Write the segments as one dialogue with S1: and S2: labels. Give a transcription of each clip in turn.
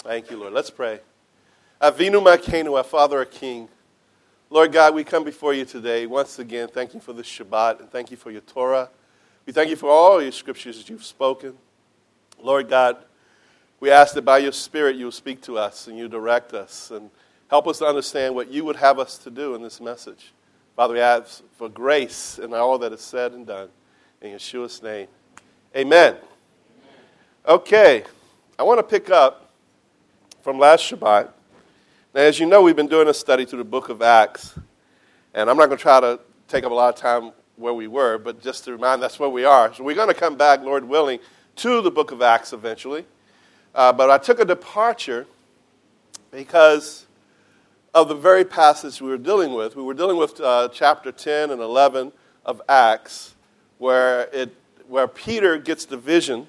S1: Thank you, Lord. Let's pray. Avinu Malkeinu, our Father, our King. Lord God, we come before you today once again. Thank you for this Shabbat and thank you for your Torah. We thank you for all your scriptures that you've spoken. Lord God, we ask that by your Spirit you will speak to us and you direct us and help us to understand what you would have us to do in this message. Father, we ask for grace in all that is said and done. In Yeshua's name, amen. Okay, I want to pick up from last Shabbat. Now, as you know, we've been doing a study through the book of Acts, and I'm not going to try to take up a lot of time where we were, but just to remind that's where we are. So we're going to come back, Lord willing, to the book of Acts eventually. But I took a departure because of the very passage we were dealing with. We were dealing with chapter 10 and 11 of Acts, where Peter gets the vision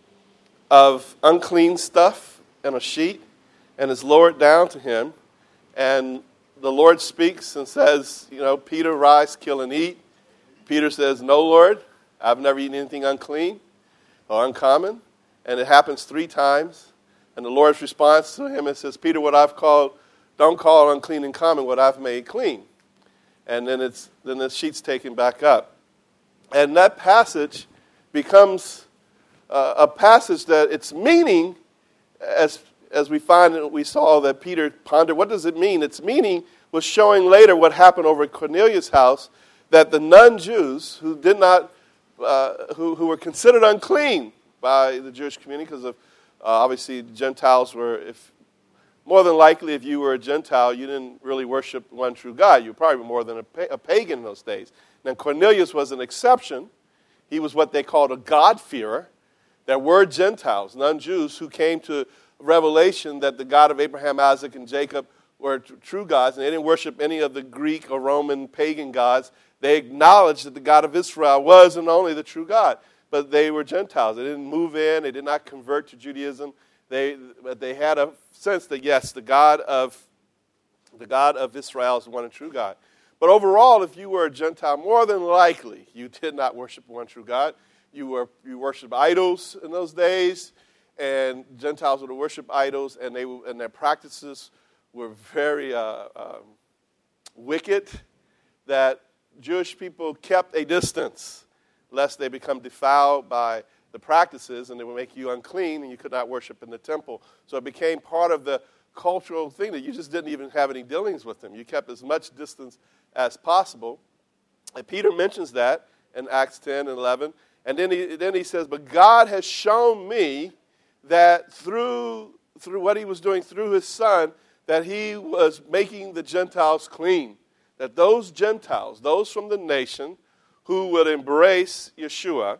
S1: of unclean stuff in a sheet, and is lowered down to him, and the Lord speaks and says, Peter, rise, kill, and eat. Peter says, no, Lord, I've never eaten anything unclean or uncommon, and it happens 3 times, and the Lord's response to him says, Peter, what I've called, don't call unclean and common what I've made clean. And then the sheet's taken back up. And that passage becomes a passage that its meaning, as we we saw that Peter pondered, what does it mean? Its meaning was showing later what happened over at Cornelius' house, that the non-Jews who did not, who were considered unclean by the Jewish community, because of obviously Gentiles were, more than likely if you were a Gentile, you didn't really worship one true God. You were probably more than a pagan in those days. Now Cornelius was an exception. He was what they called a God-fearer. There were Gentiles, non-Jews, who came to revelation that the God of Abraham, Isaac, and Jacob were true gods, and they didn't worship any of the Greek or Roman pagan gods. They acknowledged that the God of Israel was and only the true God, but they were Gentiles. They didn't move in. They did not convert to Judaism. They had a sense that, yes, the God of Israel is the one and true God. But overall, if you were a Gentile, more than likely, you did not worship one true God. You worshiped idols in those days, and Gentiles would worship idols, and their practices were very wicked, that Jewish people kept a distance lest they become defiled by the practices, and they would make you unclean, and you could not worship in the temple. So it became part of the cultural thing that you just didn't even have any dealings with them. You kept as much distance as possible. And Peter mentions that in Acts 10 and 11. And then he says, but God has shown me that through what he was doing through his son, that he was making the Gentiles clean. That those Gentiles, those from the nation who would embrace Yeshua,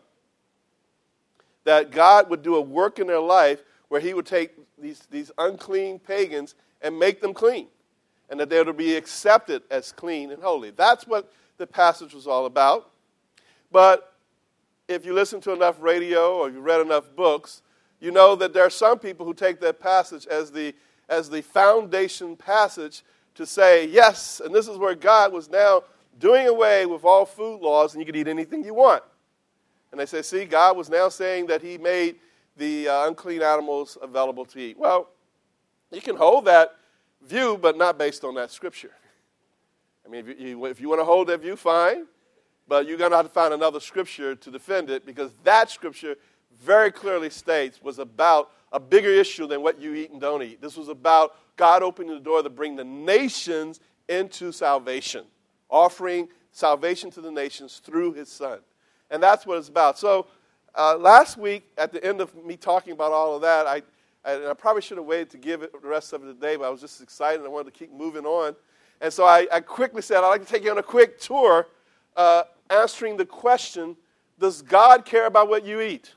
S1: that God would do a work in their life where he would take these unclean pagans and make them clean. And that they would be accepted as clean and holy. That's what the passage was all about. But if you listen to enough radio or you read enough books, you know that there are some people who take that passage as the foundation passage to say, yes, and this is where God was now doing away with all food laws and you could eat anything you want. And they say, see, God was now saying that he made the unclean animals available to eat. Well, you can hold that view, but not based on that scripture. I mean, if you want to hold that view, fine, but you're going to have to find another scripture to defend it, because that scripture very clearly states was about a bigger issue than what you eat and don't eat. This was about God opening the door to bring the nations into salvation, offering salvation to the nations through his son. And that's what it's about. So last week, at the end of me talking about all of that, I probably should have waited to give it the rest of it today, but I was just excited and I wanted to keep moving on. And so I quickly said, I'd like to take you on a quick tour answering the question, does God care about what you eat?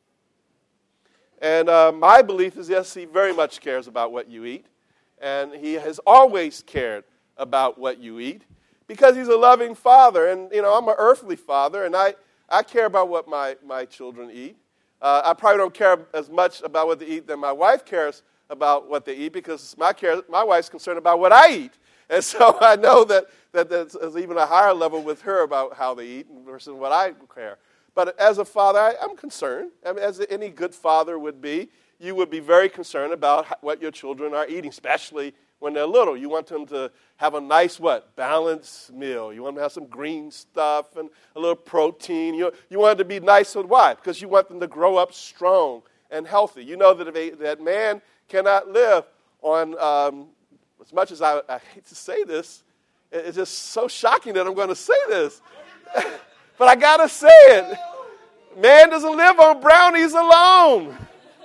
S1: And my belief is, yes, he very much cares about what you eat. And he has always cared about what you eat because he's a loving father. And, I'm an earthly father, and I care about what my children eat. I probably don't care as much about what they eat than my wife cares about what they eat, because my wife's concerned about what I eat. And so I know that there's even a higher level with her about how they eat versus what I care. But as a father, I'm concerned. I mean, as any good father would be, you would be very concerned about what your children are eating, especially when they're little. You want them to have a nice, balanced meal. You want them to have some green stuff and a little protein. You want it to be nice. Why? Because you want them to grow up strong and healthy. You know that man cannot live on, as much as I hate to say this, it's just so shocking that I'm going to say this. But I got to say it. Man doesn't live on brownies alone.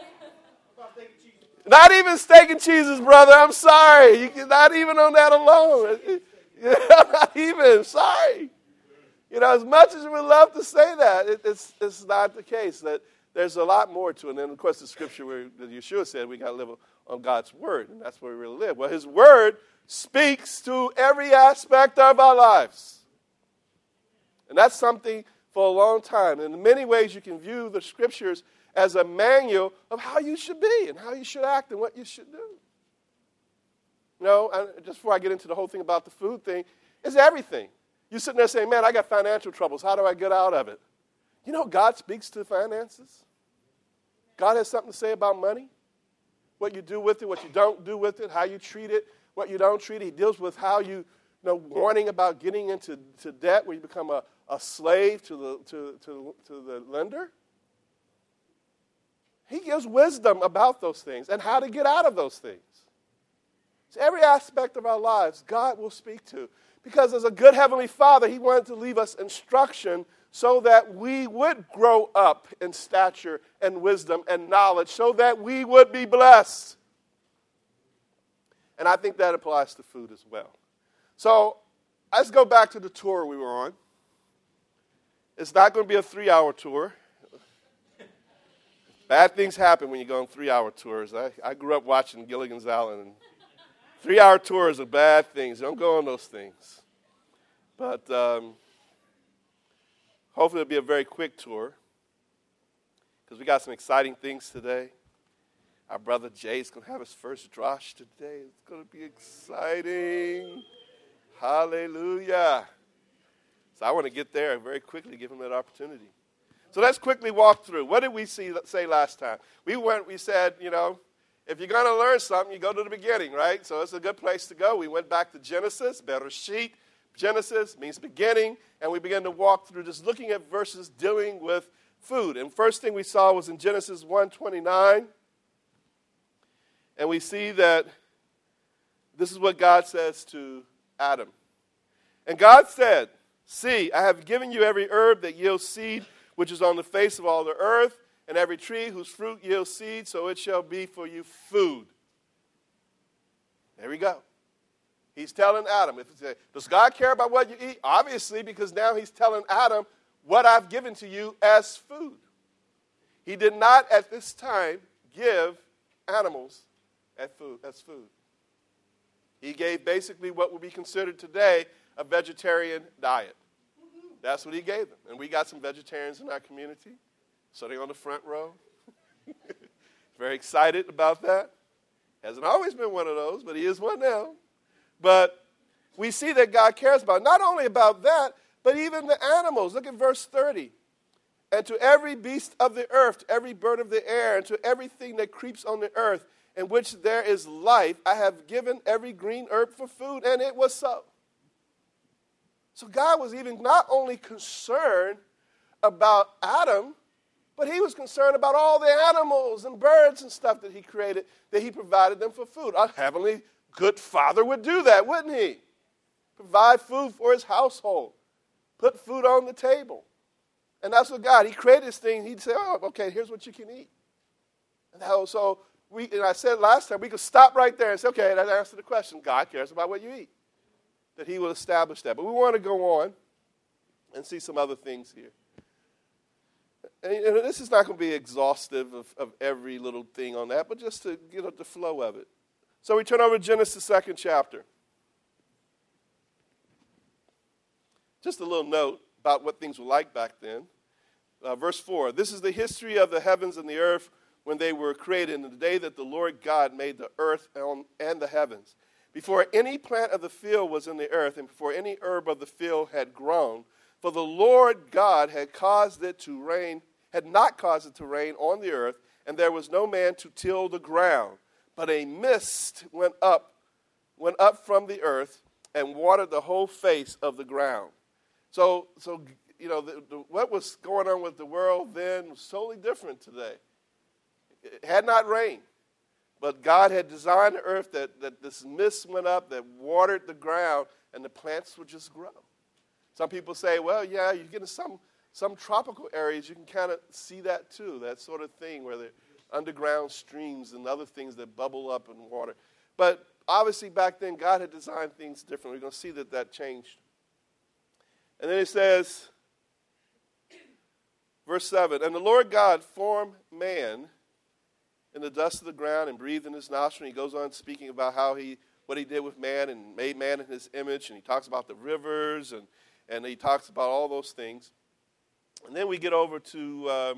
S1: Not even steak and cheeses, brother. I'm sorry. Not even on that alone. Not even. Sorry. As much as we love to say that, it's not the case. That there's a lot more to it. And then, of course, the scripture where Yeshua said we got to live on God's word, and that's where we really live. Well, his word speaks to every aspect of our lives. And that's something for a long time. And in many ways, you can view the scriptures as a manual of how you should be and how you should act and what you should do. Just before I get into the whole thing about the food thing, it's everything. You're sitting there saying, man, I got financial troubles. How do I get out of it? God speaks to finances. God has something to say about money. What you do with it, what you don't do with it, how you treat it, what you don't treat it. He deals with how warning about getting into debt where you become a slave to the lender. He gives wisdom about those things and how to get out of those things. So every aspect of our lives, God will speak to. Because as a good Heavenly Father, He wanted to leave us instruction so that we would grow up in stature and wisdom and knowledge, so that we would be blessed. And I think that applies to food as well. So let's go back to the tour we were on. It's not going to be a 3-hour tour. Bad things happen when you go on 3-hour tours. I grew up watching Gilligan's Island, and 3-hour tours are bad things. Don't go on those things. But hopefully it'll be a very quick tour because we got some exciting things today. Our brother Jay's going to have his first drosh today. It's going to be exciting. Hallelujah. So I want to get there very quickly, give him that opportunity. So let's quickly walk through. What did we say last time? We said, if you're going to learn something, you go to the beginning, right? So it's a good place to go. We went back to Genesis, Bereshit. Genesis means beginning, and we began to walk through just looking at verses dealing with food. And first thing we saw was in Genesis 1:29. And we see that this is what God says to Adam. And God said, see, I have given you every herb that yields seed, which is on the face of all the earth, and every tree whose fruit yields seed, so it shall be for you food. There we go. He's telling Adam, does God care about what you eat? Obviously, because now he's telling Adam what I've given to you as food. He did not at this time give animals as food. He gave basically what would be considered today a vegetarian diet. That's what he gave them. And we got some vegetarians in our community, sitting on the front row. Very excited about that. Hasn't always been one of those, but he is one now. But we see that God cares about not only about that, but even the animals. Look at verse 30. And to every beast of the earth, to every bird of the air, and to everything that creeps on the earth, in which there is life, I have given every green herb for food, and it was so. So God was even not only concerned about Adam, but he was concerned about all the animals and birds and stuff that he created, that he provided them for food. Our heavenly good father would do that, wouldn't he? Provide food for his household. Put food on the table. And that's what God, he created this thing. He'd say, oh, okay, here's what you can eat. And I said last time, we could stop right there and say, okay, that answers the question. God cares about what you eat. That he will establish that. But we want to go on and see some other things here. And this is not going to be exhaustive of every little thing on that, but just to get up the flow of it. So we turn over to Genesis 2nd chapter. Just a little note about what things were like back then. Verse 4, this is the history of the heavens and the earth when they were created, in the day that the Lord God made the earth and the heavens. Before any plant of the field was in the earth, and before any herb of the field had grown, for the Lord God had not caused it to rain on the earth, and there was no man to till the ground. But a mist went up from the earth and watered the whole face of the ground. So what was going on with the world then was totally different today. It had not rained, but God had designed the earth that this mist went up that watered the ground, and the plants would just grow. Some people say, well, yeah, you get in some tropical areas, you can kind of see that too, that sort of thing where there are underground streams and other things that bubble up in water. But obviously back then, God had designed things differently. We're going to see that changed. And then it says, verse 7, and the Lord God formed man in the dust of the ground and breathed in his nostril. And he goes on speaking about what he did with man and made man in his image. And he talks about the rivers and he talks about all those things. And then we get over to,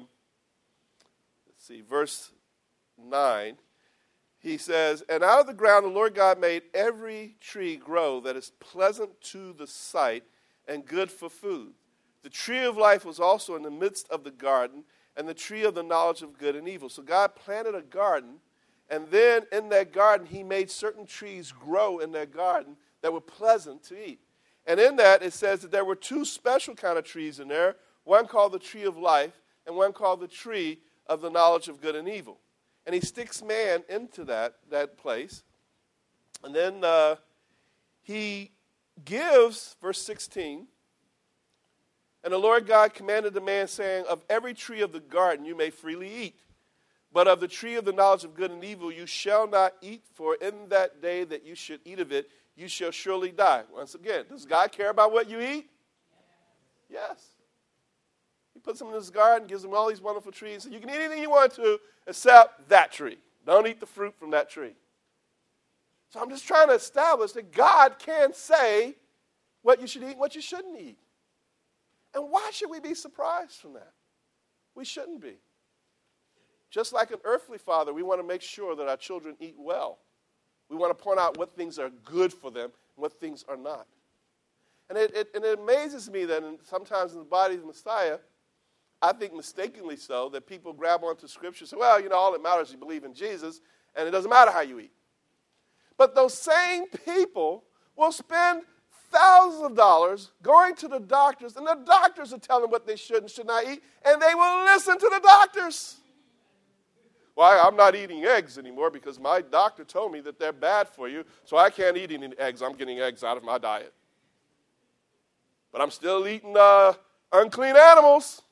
S1: verse 9. He says, and out of the ground the Lord God made every tree grow that is pleasant to the sight and good for food. The tree of life was also in the midst of the garden, and the tree of the knowledge of good and evil. So God planted a garden, and then in that garden he made certain trees grow in that garden that were pleasant to eat. And in that it says that there were two special kind of trees in there, one called the tree of life and one called the tree of the knowledge of good and evil. And he sticks man into that place. And then he gives, verse 16, and the Lord God commanded the man, saying, of every tree of the garden you may freely eat, but of the tree of the knowledge of good and evil you shall not eat, for in that day that you should eat of it, you shall surely die. Once again, does God care about what you eat? Yes. He puts them in his garden, gives them all these wonderful trees. So you can eat anything you want to except that tree. Don't eat the fruit from that tree. So I'm just trying to establish that God can say what you should eat and what you shouldn't eat. And why should we be surprised from that? We shouldn't be. Just like an earthly father, we want to make sure that our children eat well. We want to point out what things are good for them and what things are not. And it amazes me that sometimes in the body of the Messiah, I think mistakenly so, that people grab onto Scripture and say, well, all that matters is you believe in Jesus, and it doesn't matter how you eat. But those same people will spend thousands of dollars going to the doctors, and the doctors will tell them what they should and should not eat, and they will listen to the doctors. Well, I'm not eating eggs anymore because my doctor told me that they're bad for you, so I can't eat any eggs. I'm getting eggs out of my diet. But I'm still eating unclean animals.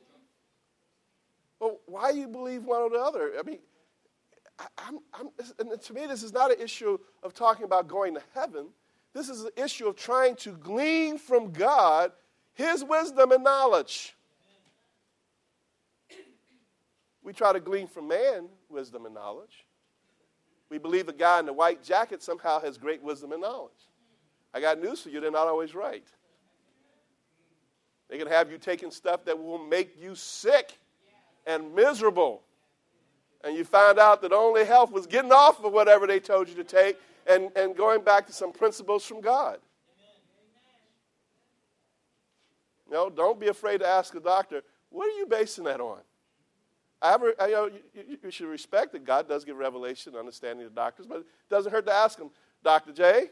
S1: Well, why do you believe one or the other? I mean, and to me, this is not an issue of talking about going to heaven. This is an issue of trying to glean from God his wisdom and knowledge. We try to glean from man wisdom and knowledge. We believe the guy in the white jacket somehow has great wisdom and knowledge. I got news for you, they're not always right. They can have you taking stuff that will make you sick and miserable. And you find out that only health was getting off of whatever they told you to take and going back to some principles from God. Don't be afraid to ask a doctor, what are you basing that on? You should respect that God does give revelation and understanding to doctors, but it doesn't hurt to ask them, Dr. J,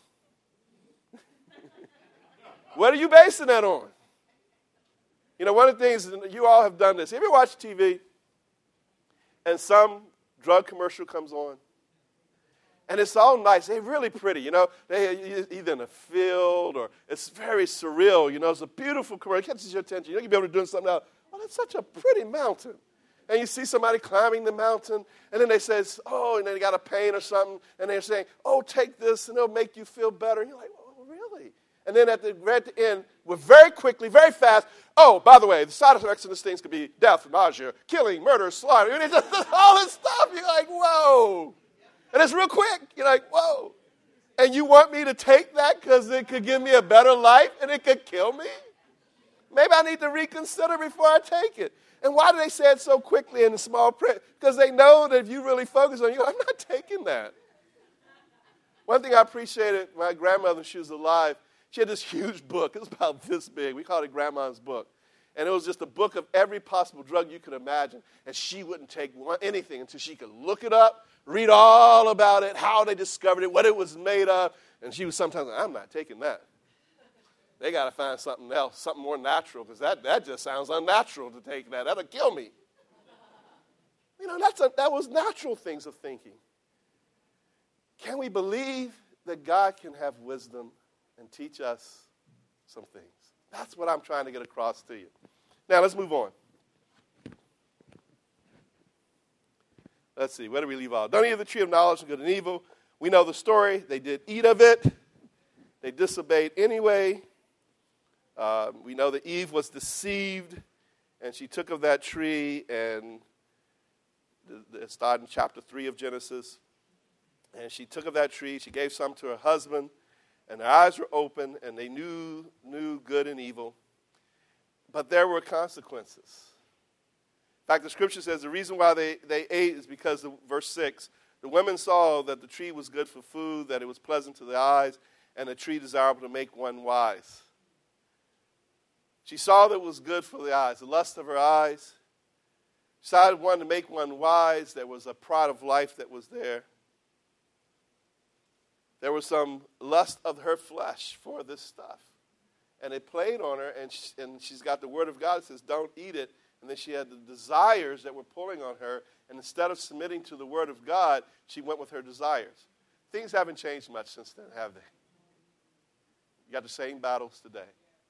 S1: what are you basing that on? One of the things, you all have done this. Have you ever watched TV and some drug commercial comes on? And it's all nice. They're really pretty, They're either in a field or it's very surreal, It's a beautiful commercial. It catches your attention. You'll be able to do something else. Oh, that's such a pretty mountain. And you see somebody climbing the mountain, and then they say, and then they got a pain or something, and they're saying, take this, and it'll make you feel better. And you're like, oh, really? And then at the end, we're very quickly, very fast, by the way, the side effects of this thing could be death, nausea, killing, murder, slaughter. And it's just all this stuff. You're like, whoa. And it's real quick. You're like, whoa. And you want me to take that because it could give me a better life and it could kill me? Maybe I need to reconsider before I take it. And why do they say it so quickly in the small print? Because they know that if you really focus on it, I'm not taking that. One thing I appreciated, my grandmother, when she was alive, she had this huge book. It was about this big. We called it Grandma's book. And it was just a book of every possible drug you could imagine. And she wouldn't take anything until she could look it up, read all about it, how they discovered it, what it was made of. And she was sometimes like, I'm not taking that. They got to find something else, something more natural, because that just sounds unnatural to take that. That'll kill me. You know, that was natural things of thinking. Can we believe that God can have wisdom and teach us some things? That's what I'm trying to get across to you. Now, let's move on. Let's see, where do we leave off? Don't eat of the tree of knowledge of good and evil. We know the story. They did eat of it. They disobeyed anyway. We know that Eve was deceived, and she took of that tree, and it started in chapter 3 of Genesis. And she took of that tree. She gave some to her husband, and their eyes were open, and they knew good and evil. But there were consequences. In fact, the scripture says the reason why they ate is because, verse 6, the women saw that the tree was good for food, that it was pleasant to the eyes, and the tree desirable to make one wise. She saw that it was good for the eyes, the lust of her eyes. Decided one to make one wise. There was a pride of life that was there. There was some lust of her flesh for this stuff. And it played on her, and she's got the word of God that says, don't eat it. And then she had the desires that were pulling on her, and instead of submitting to the word of God, she went with her desires. Things haven't changed much since then, have they? You got the same battles today.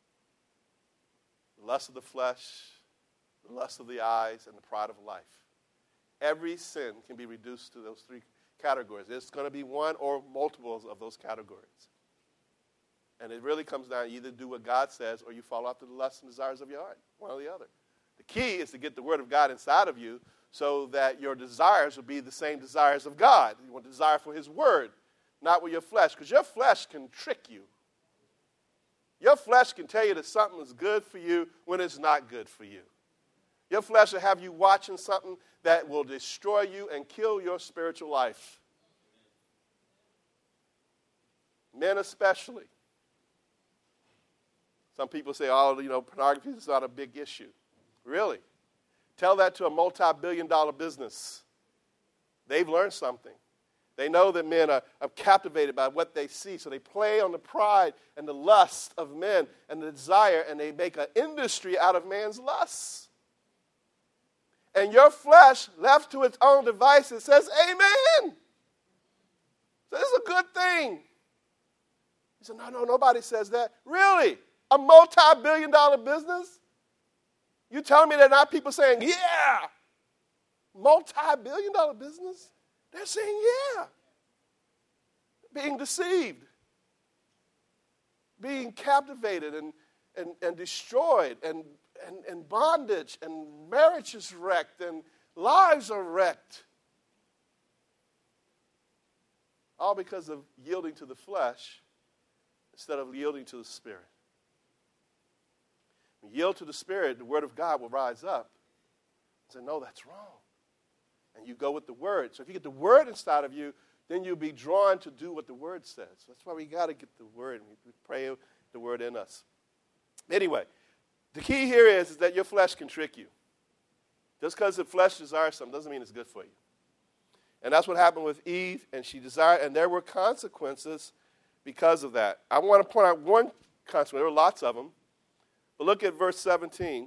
S1: The lust of the flesh, the lust of the eyes, and the pride of life. Every sin can be reduced to those three categories. It's going to be one or multiples of those categories. And it really comes down, you either do what God says or you fall after the lusts and desires of your heart, one or the other. The key is to get the word of God inside of you so that your desires will be the same desires of God. You want to desire for his word, not with your flesh, because your flesh can trick you. Your flesh can tell you that something is good for you when it's not good for you. Your flesh will have you watching something that will destroy you and kill your spiritual life. Men especially. Some people say, pornography is not a big issue. Really? Tell that to a multi-billion-dollar business. They've learned something. They know that men are captivated by what they see, so they play on the pride and the lust of men and the desire, and they make an industry out of man's lusts. And your flesh, left to its own devices, says, amen. So this is a good thing. He said, no, nobody says that. Really? A multi-billion-dollar business? You telling me there are not people saying, yeah? Multi-billion-dollar business? They're saying, yeah. Being deceived. Being captivated and destroyed and bondage, and marriage is wrecked, and lives are wrecked. All because of yielding to the flesh instead of yielding to the Spirit. When you yield to the Spirit, the Word of God will rise up and say, no, that's wrong. And you go with the Word. So if you get the Word inside of you, then you'll be drawn to do what the Word says. That's why we got to get the Word, and we pray the Word in us. Anyway, the key here is that your flesh can trick you. Just because the flesh desires something doesn't mean it's good for you. And that's what happened with Eve, and she desired, and there were consequences because of that. I want to point out one consequence. There were lots of them. But look at verse 17.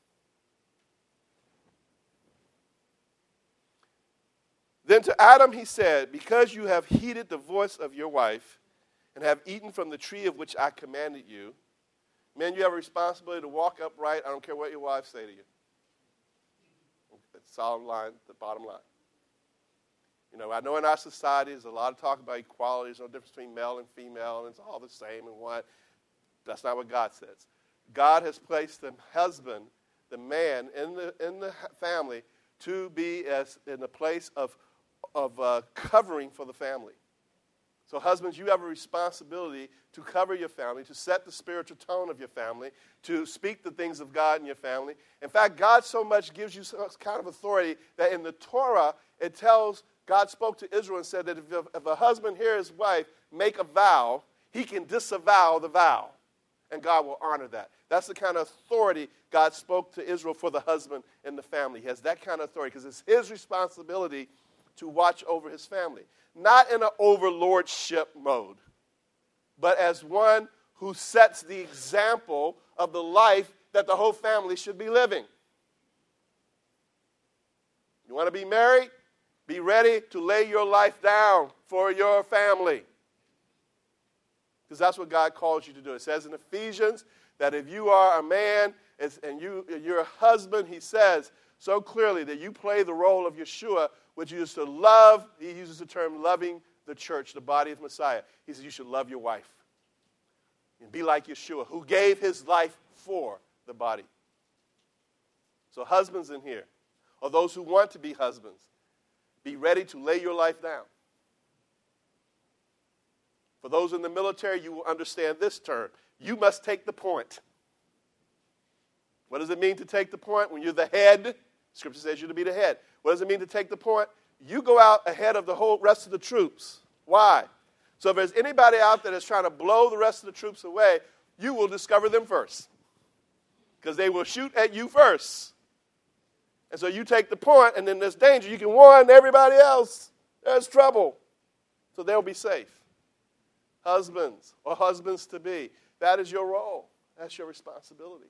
S1: Then to Adam he said, because you have heeded the voice of your wife and have eaten from the tree of which I commanded you, men, you have a responsibility to walk upright. I don't care what your wives say to you. It's solid line, the bottom line. I know in our society there's a lot of talk about equality. There's no difference between male and female, and it's all the same and one. That's not what God says. God has placed the husband, the man, in the family to be in a place of covering for the family. So husbands, you have a responsibility to cover your family, to set the spiritual tone of your family, to speak the things of God in your family. In fact, God so much gives you some kind of authority that in the Torah, it tells, God spoke to Israel and said that if a husband hears his wife make a vow, he can disavow the vow, and God will honor that. That's the kind of authority God spoke to Israel for the husband and the family. He has that kind of authority because it's his responsibility to watch over his family. Not in an overlordship mode, but as one who sets the example of the life that the whole family should be living. You want to be married? Be ready to lay your life down for your family. Because that's what God calls you to do. It says in Ephesians that if you are a man and you're a husband, he says so clearly that you play the role of Yeshua, which is to love. He uses the term loving the church, the body of Messiah. He says you should love your wife and be like Yeshua, who gave his life for the body. So husbands in here, or those who want to be husbands, be ready to lay your life down. For those in the military, you will understand this term. You must take the point. What does it mean to take the point? When you're the head, Scripture says you're to be the head. What does it mean to take the point? You go out ahead of the whole rest of the troops. Why? So if there's anybody out there that's trying to blow the rest of the troops away, you will discover them first. Because they will shoot at you first. And so you take the point, and then there's danger. You can warn everybody else. There's trouble. So they'll be safe. Husbands or husbands-to-be, that is your role. That's your responsibility.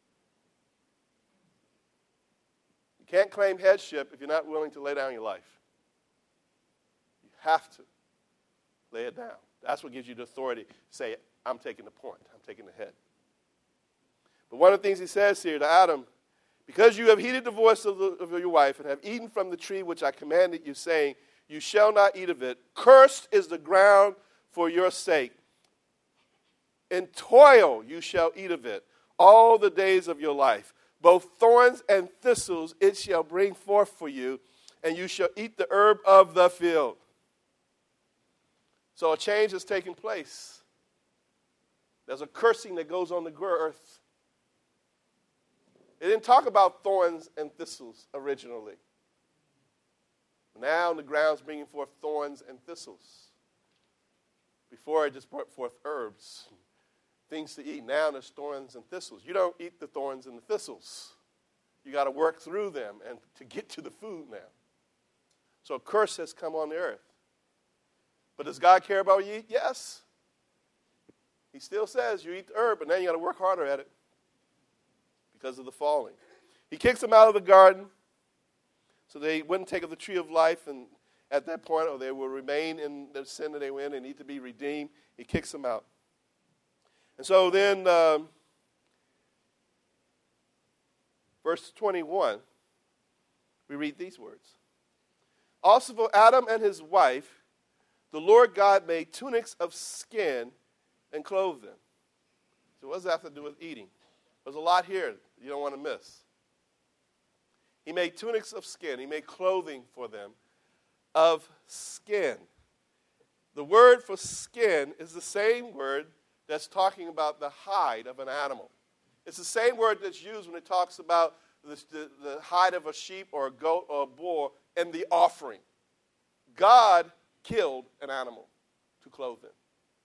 S1: You can't claim headship if you're not willing to lay down your life. You have to lay it down. That's what gives you the authority to say, I'm taking the point. I'm taking the head. But one of the things he says here to Adam, because you have heeded the voice of your wife and have eaten from the tree which I commanded you, saying, you shall not eat of it. Cursed is the ground for your sake. In toil you shall eat of it all the days of your life. Both thorns and thistles it shall bring forth for you, and you shall eat the herb of the field. So a change has taken place. There's a cursing that goes on the earth. It didn't talk about thorns and thistles originally. Now the ground's bringing forth thorns and thistles. Before it just brought forth herbs, things to eat. Now there's thorns and thistles. You don't eat the thorns and the thistles. You got to work through them and to get to the food now. So a curse has come on the earth. But does God care about what you eat? Yes. He still says you eat the herb, but now you got to work harder at it because of the falling. He kicks them out of the garden so they wouldn't take of the tree of life, and at that point, or they will remain in the sin that they were in and need to be redeemed. He kicks them out. And so then, verse 21, we read these words. Also for Adam and his wife, the Lord God made tunics of skin and clothed them. So what does that have to do with eating? There's a lot here you don't want to miss. He made tunics of skin. He made clothing for them of skin. The word for skin is the same word that's talking about the hide of an animal. It's the same word that's used when it talks about the hide of a sheep or a goat or a bull and the offering. God killed an animal to clothe them.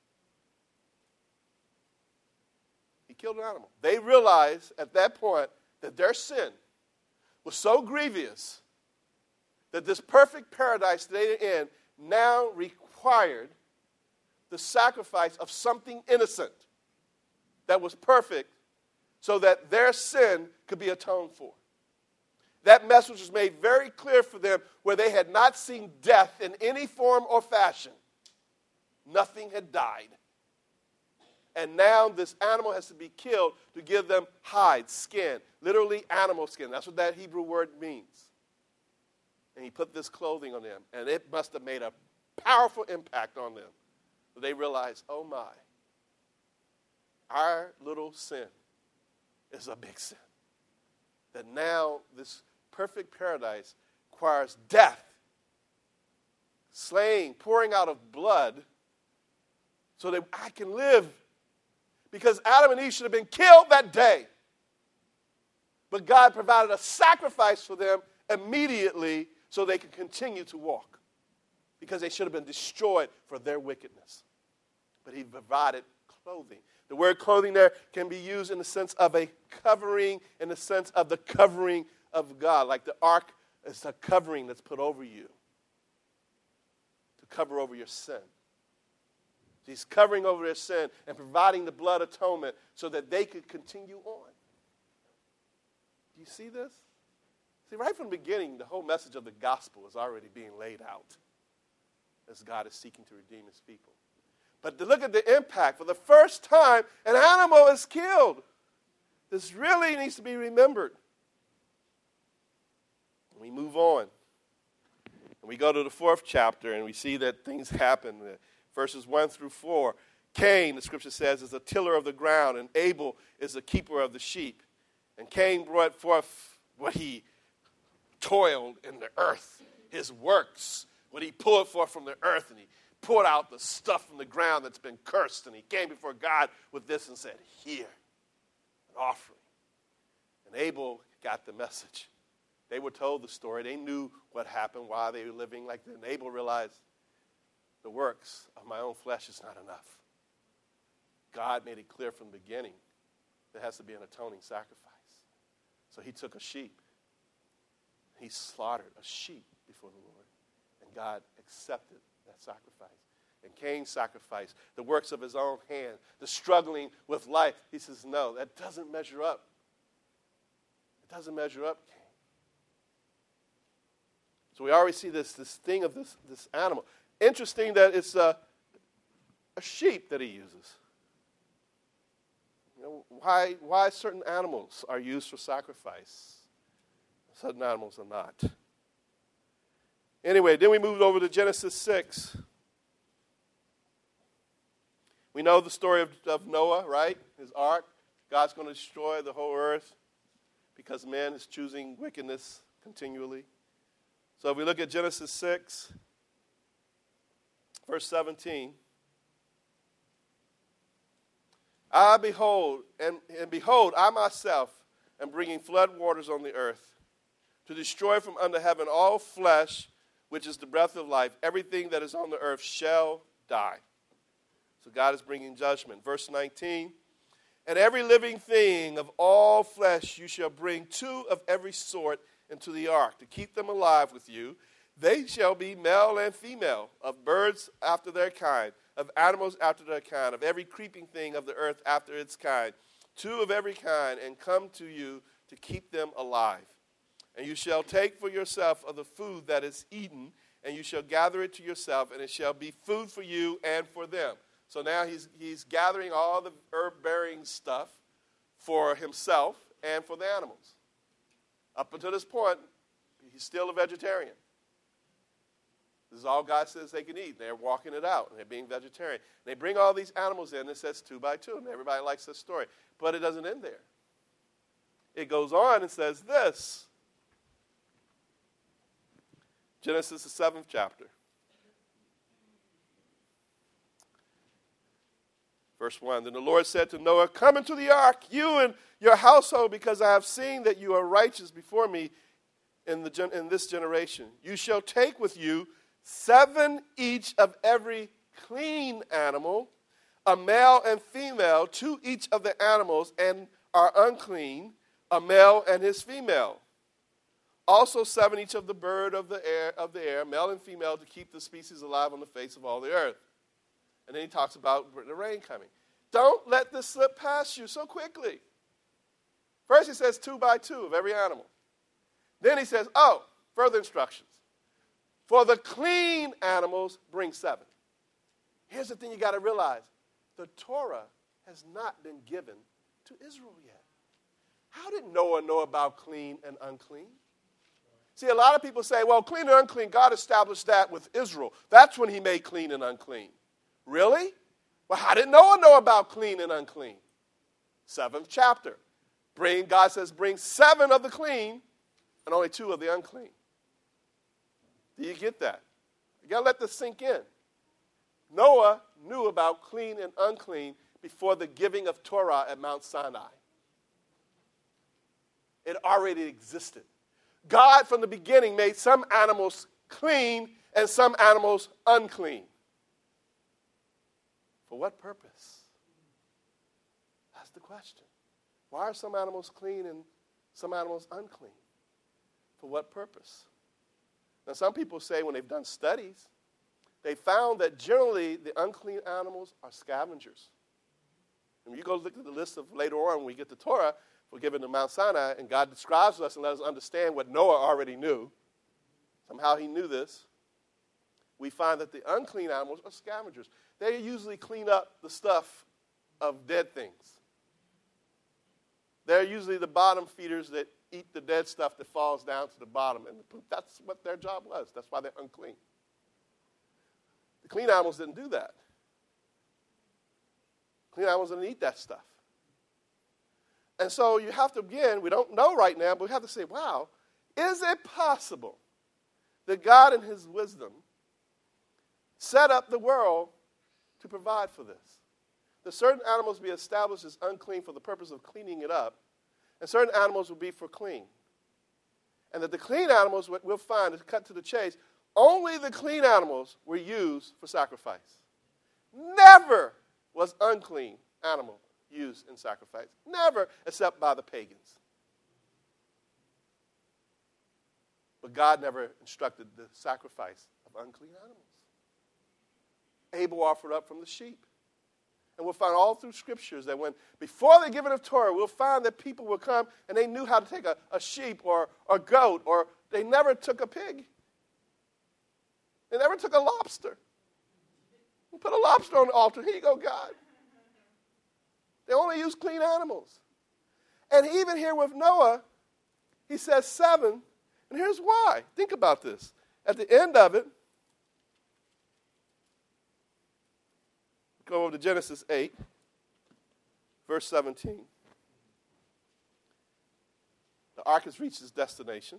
S1: He killed an animal. They realized at that point that their sin was so grievous that this perfect paradise they were in now required the sacrifice of something innocent that was perfect so that their sin could be atoned for. That message was made very clear for them where they had not seen death in any form or fashion. Nothing had died. And now this animal has to be killed to give them hide, skin, literally animal skin. That's what that Hebrew word means. And he put this clothing on them, and it must have made a powerful impact on them. They realized, oh my, our little sin is a big sin. That now this perfect paradise requires death, slaying, pouring out of blood, so that I can live. Because Adam and Eve should have been killed that day. But God provided a sacrifice for them immediately so they could continue to walk. Because they should have been destroyed for their wickedness. But he provided clothing. The word clothing there can be used in the sense of a covering, in the sense of the covering of God. Like the ark is a covering that's put over you to cover over your sin. He's covering over their sin and providing the blood atonement so that they could continue on. Do you see this? See, right from the beginning, the whole message of the gospel is already being laid out as God is seeking to redeem his people. But to look at the impact, for the first time, an animal is killed. This really needs to be remembered. We move on. And we go to the 4th chapter, and we see that things happen. Verses 1 through 4. Cain, the scripture says, is a tiller of the ground, and Abel is a keeper of the sheep. And Cain brought forth what he toiled in the earth, his works, what he pulled forth from the earth, and he poured out the stuff from the ground that's been cursed, and he came before God with this and said, here, an offering. And Abel got the message. They were told the story. They knew what happened, why they were living like that. And Abel realized the works of my own flesh is not enough. God made it clear from the beginning there has to be an atoning sacrifice. So he took a sheep. He slaughtered a sheep before the Lord. And God accepted that sacrifice. And Cain sacrificed the works of his own hand, the struggling with life. He says, no, that doesn't measure up. It doesn't measure up, Cain. So we already see this thing of this animal. Interesting that it's a sheep that he uses. You know, why certain animals are used for sacrifice? Certain animals are not. Anyway, then we moved over to Genesis 6. We know the story of Noah, right? His ark. God's going to destroy the whole earth because man is choosing wickedness continually. So if we look at Genesis 6, verse 17. Behold, I myself am bringing flood waters on the earth to destroy from under heaven all flesh, which is the breath of life. Everything that is on the earth shall die. So God is bringing judgment. Verse 19. And every living thing of all flesh you shall bring 2 of every sort into the ark, to keep them alive with you. They shall be male and female, of birds after their kind, of animals after their kind, of every creeping thing of the earth after its kind, 2 of every kind, and come to you to keep them alive. And you shall take for yourself of the food that is eaten, and you shall gather it to yourself, and it shall be food for you and for them. So now he's gathering all the herb-bearing stuff for himself and for the animals. Up until this point, he's still a vegetarian. This is all God says they can eat. They're walking it out, and they're being vegetarian. They bring all these animals in, and it says 2 by 2, and everybody likes this story. But it doesn't end there. It goes on and says this. Genesis, the 7th chapter. Verse 1, then the Lord said to Noah, come into the ark, you and your household, because I have seen that you are righteous before me in this generation. You shall take with you 7 each of every clean animal, a male and female, 2 each of the animals and are unclean, a male and his female. Also 7 each of the bird of the air, male and female, to keep the species alive on the face of all the earth. And then he talks about the rain coming. Don't let this slip past you so quickly. First he says 2 by 2 of every animal. Then he says, further instructions. For the clean animals, bring 7. Here's the thing you got to realize. The Torah has not been given to Israel yet. How did Noah know about clean and unclean? See, a lot of people say, well, clean and unclean, God established that with Israel. That's when he made clean and unclean. Really? Well, how did Noah know about clean and unclean? 7th chapter. God says, bring 7 of the clean and only 2 of the unclean. Do you get that? You got to let this sink in. Noah knew about clean and unclean before the giving of Torah at Mount Sinai. It already existed. God, from the beginning, made some animals clean and some animals unclean. For what purpose? the question. Why are some animals clean and some animals unclean? For what purpose? Now, some people say when they've done studies, they found that generally the unclean animals are scavengers. And you go look at the list of later on when we get to Torah, we're given to Mount Sinai, and God describes us and let us understand what Noah already knew. Somehow he knew this. We find that the unclean animals are scavengers. They usually clean up the stuff of dead things. They're usually the bottom feeders that eat the dead stuff that falls down to the bottom. And that's what their job was. That's why they're unclean. The clean animals didn't do that. Clean animals didn't eat that stuff. And so you have to, again, we don't know right now, but we have to say, wow, is it possible that God in his wisdom set up the world to provide for this? That certain animals be established as unclean for the purpose of cleaning it up, and certain animals will be for clean. And that the clean animals, what we'll find, to cut to the chase, only the clean animals were used for sacrifice. Never was unclean animal used in sacrifice. Never, except by the pagans. But God never instructed the sacrifice of unclean animals. Abel offered up from the sheep. And we'll find all through scriptures that before the giving of Torah, we'll find that people will come and they knew how to take a sheep or a goat, or they never took a pig. They never took a lobster. We put a lobster on the altar. Here you go, God. They only use clean animals. And even here with Noah, he says 7. And here's why. Think about this. At the end of it, go over to Genesis 8, verse 17. The ark has reached its destination.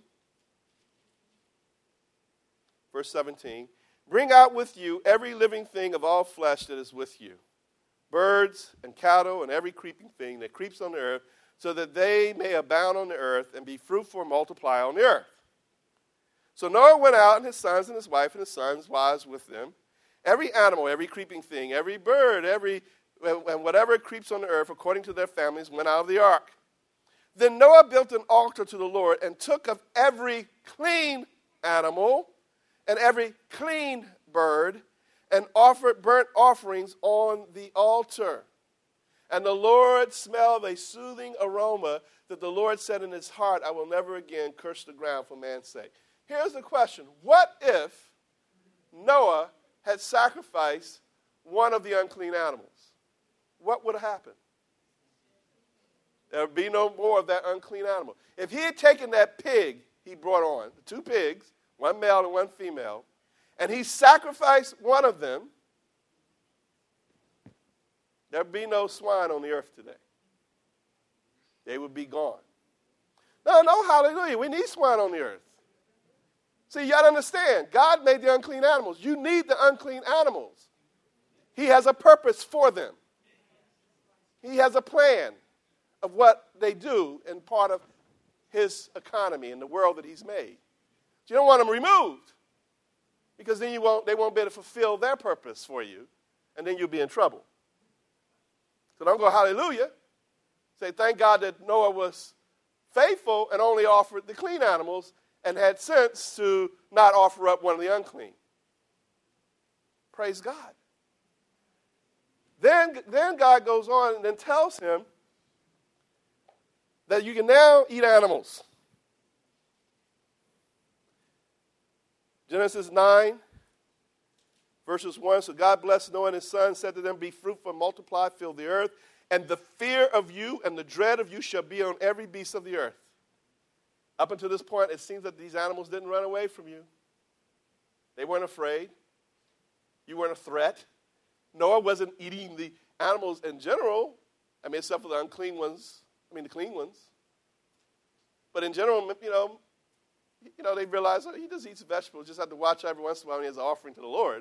S1: Verse 17. Bring out with you every living thing of all flesh that is with you, birds and cattle and every creeping thing that creeps on the earth, so that they may abound on the earth and be fruitful and multiply on the earth. So Noah went out, and his sons and his wife and his sons' wives with them. Every animal, every creeping thing, every bird, and whatever creeps on the earth, according to their families, went out of the ark. Then Noah built an altar to the Lord and took of every clean animal and every clean bird and offered burnt offerings on the altar. And the Lord smelled a soothing aroma that the Lord said in his heart, I will never again curse the ground for man's sake. Here's the question. What if Noah had sacrificed one of the unclean animals? What would have happened? There would be no more of that unclean animal. If he had taken that pig he brought on, the 2 pigs, one male and one female, and he sacrificed one of them, there would be no swine on the earth today. They would be gone. No, hallelujah. We need swine on the earth. See, you got to understand, God made the unclean animals. You need the unclean animals. He has a purpose for them. He has a plan of what they do in part of his economy and the world that he's made. You don't want them removed, because then they won't be able to fulfill their purpose for you, and then you'll be in trouble. So don't go hallelujah. Say thank God that Noah was faithful and only offered the clean animals and had sense to not offer up one of the unclean. Praise God. Then God goes on and then tells him that you can now eat animals. Genesis 9, verses 1. So God blessed Noah and his son, said to them, be fruitful, multiply, fill the earth, and the fear of you and the dread of you shall be on every beast of the earth. Up until this point, it seems that these animals didn't run away from you. They weren't afraid. You weren't a threat. Noah wasn't eating the animals in general. I mean, except for the unclean ones. I mean, the clean ones. But in general, they realize he just eats vegetables. Just have to watch every once in a while when he has an offering to the Lord.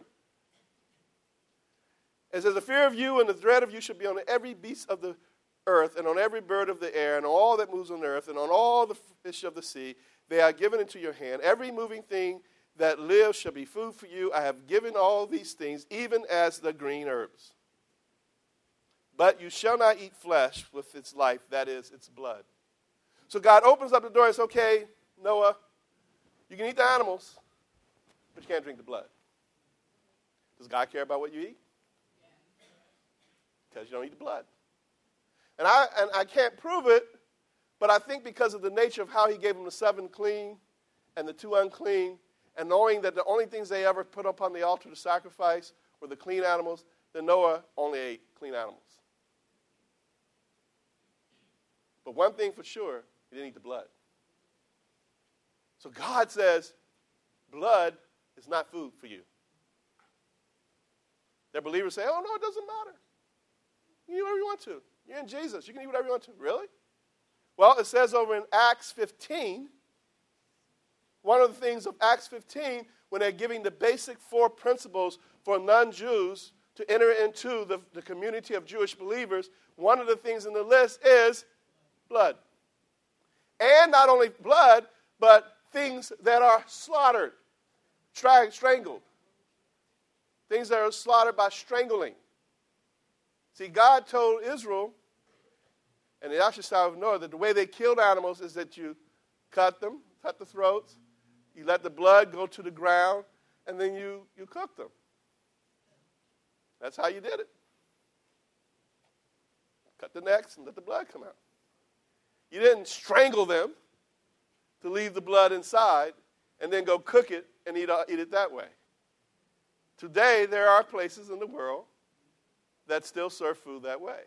S1: It says, the fear of you and the dread of you shall be on every beast of the earth, and on every bird of the air, and all that moves on the earth, and on all the fish of the sea. They are given into your hand. Every moving thing that lives shall be food for you. I have given all these things, even as the green herbs. But you shall not eat flesh with its life, that is, its blood. So God opens up the door and says, okay, Noah, you can eat the animals, but you can't drink the blood. Does God care about what you eat? Because you don't eat the blood. And I can't prove it, but I think because of the nature of how he gave them the 7 clean and the 2 unclean, and knowing that the only things they ever put up on the altar to sacrifice were the clean animals, then Noah only ate clean animals. But one thing for sure, he didn't eat the blood. So God says, blood is not food for you. Their believers say, oh, no, it doesn't matter. You can eat whatever you want to. You're in Jesus. You can eat whatever you want to. Really? Well, it says over in Acts 15, one of the things of Acts 15, when they're giving the basic 4 principles for non-Jews to enter into the community of Jewish believers, one of the things in the list is blood. And not only blood, but things that are slaughtered, strangled. Things that are slaughtered by strangling. See, God told Israel, and the Ashesai of Noah, that the way they killed animals is that you cut them, cut the throats, you let the blood go to the ground, and then you cook them. That's how you did it. Cut the necks and let the blood come out. You didn't strangle them to leave the blood inside and then go cook it and eat it that way. Today, there are places in the world that still serve food that way.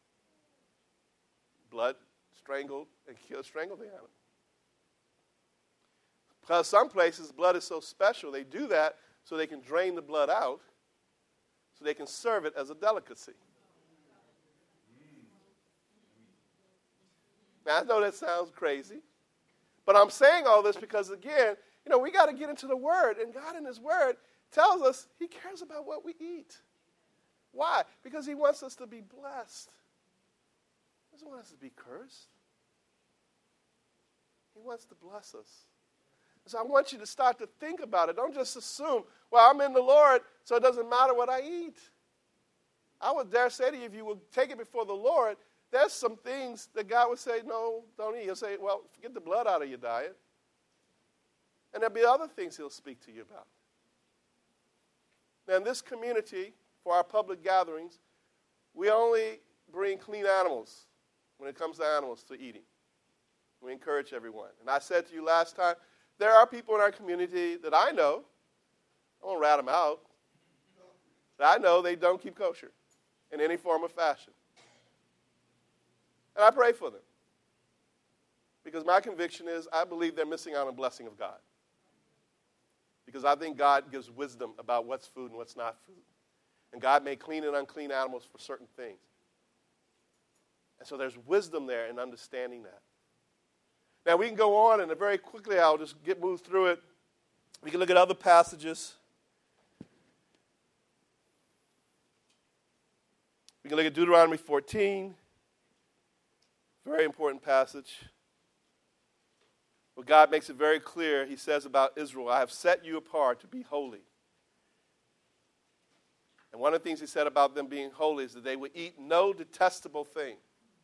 S1: Blood strangled and strangle the animal. Because some places, blood is so special, they do that so they can drain the blood out so they can serve it as a delicacy. Now, I know that sounds crazy, but I'm saying all this because, again, we got to get into the Word, and God in His Word tells us He cares about what we eat. Why? Because He wants us to be blessed. He doesn't want us to be cursed. He wants to bless us. So I want you to start to think about it. Don't just assume, well, I'm in the Lord, so it doesn't matter what I eat. I would dare say to you, if you will take it before the Lord, there's some things that God would say, no, don't eat. He'll say, well, get the blood out of your diet. And there'll be other things He'll speak to you about. Now, in this community, for our public gatherings, we only bring clean animals when it comes to animals to eating. We encourage everyone. And I said to you last time, there are people in our community that I know, I won't rat them out, that I know they don't keep kosher in any form or fashion. And I pray for them. Because my conviction is I believe they're missing out on the blessing of God. Because I think God gives wisdom about what's food and what's not food. And God made clean and unclean animals for certain things. And so there's wisdom there in understanding that. Now, we can go on, and very quickly I'll just move through it. We can look at other passages. We can look at Deuteronomy 14. Very important passage. Where God makes it very clear. He says about Israel, I have set you apart to be holy. And one of the things He said about them being holy is that they would eat no detestable thing.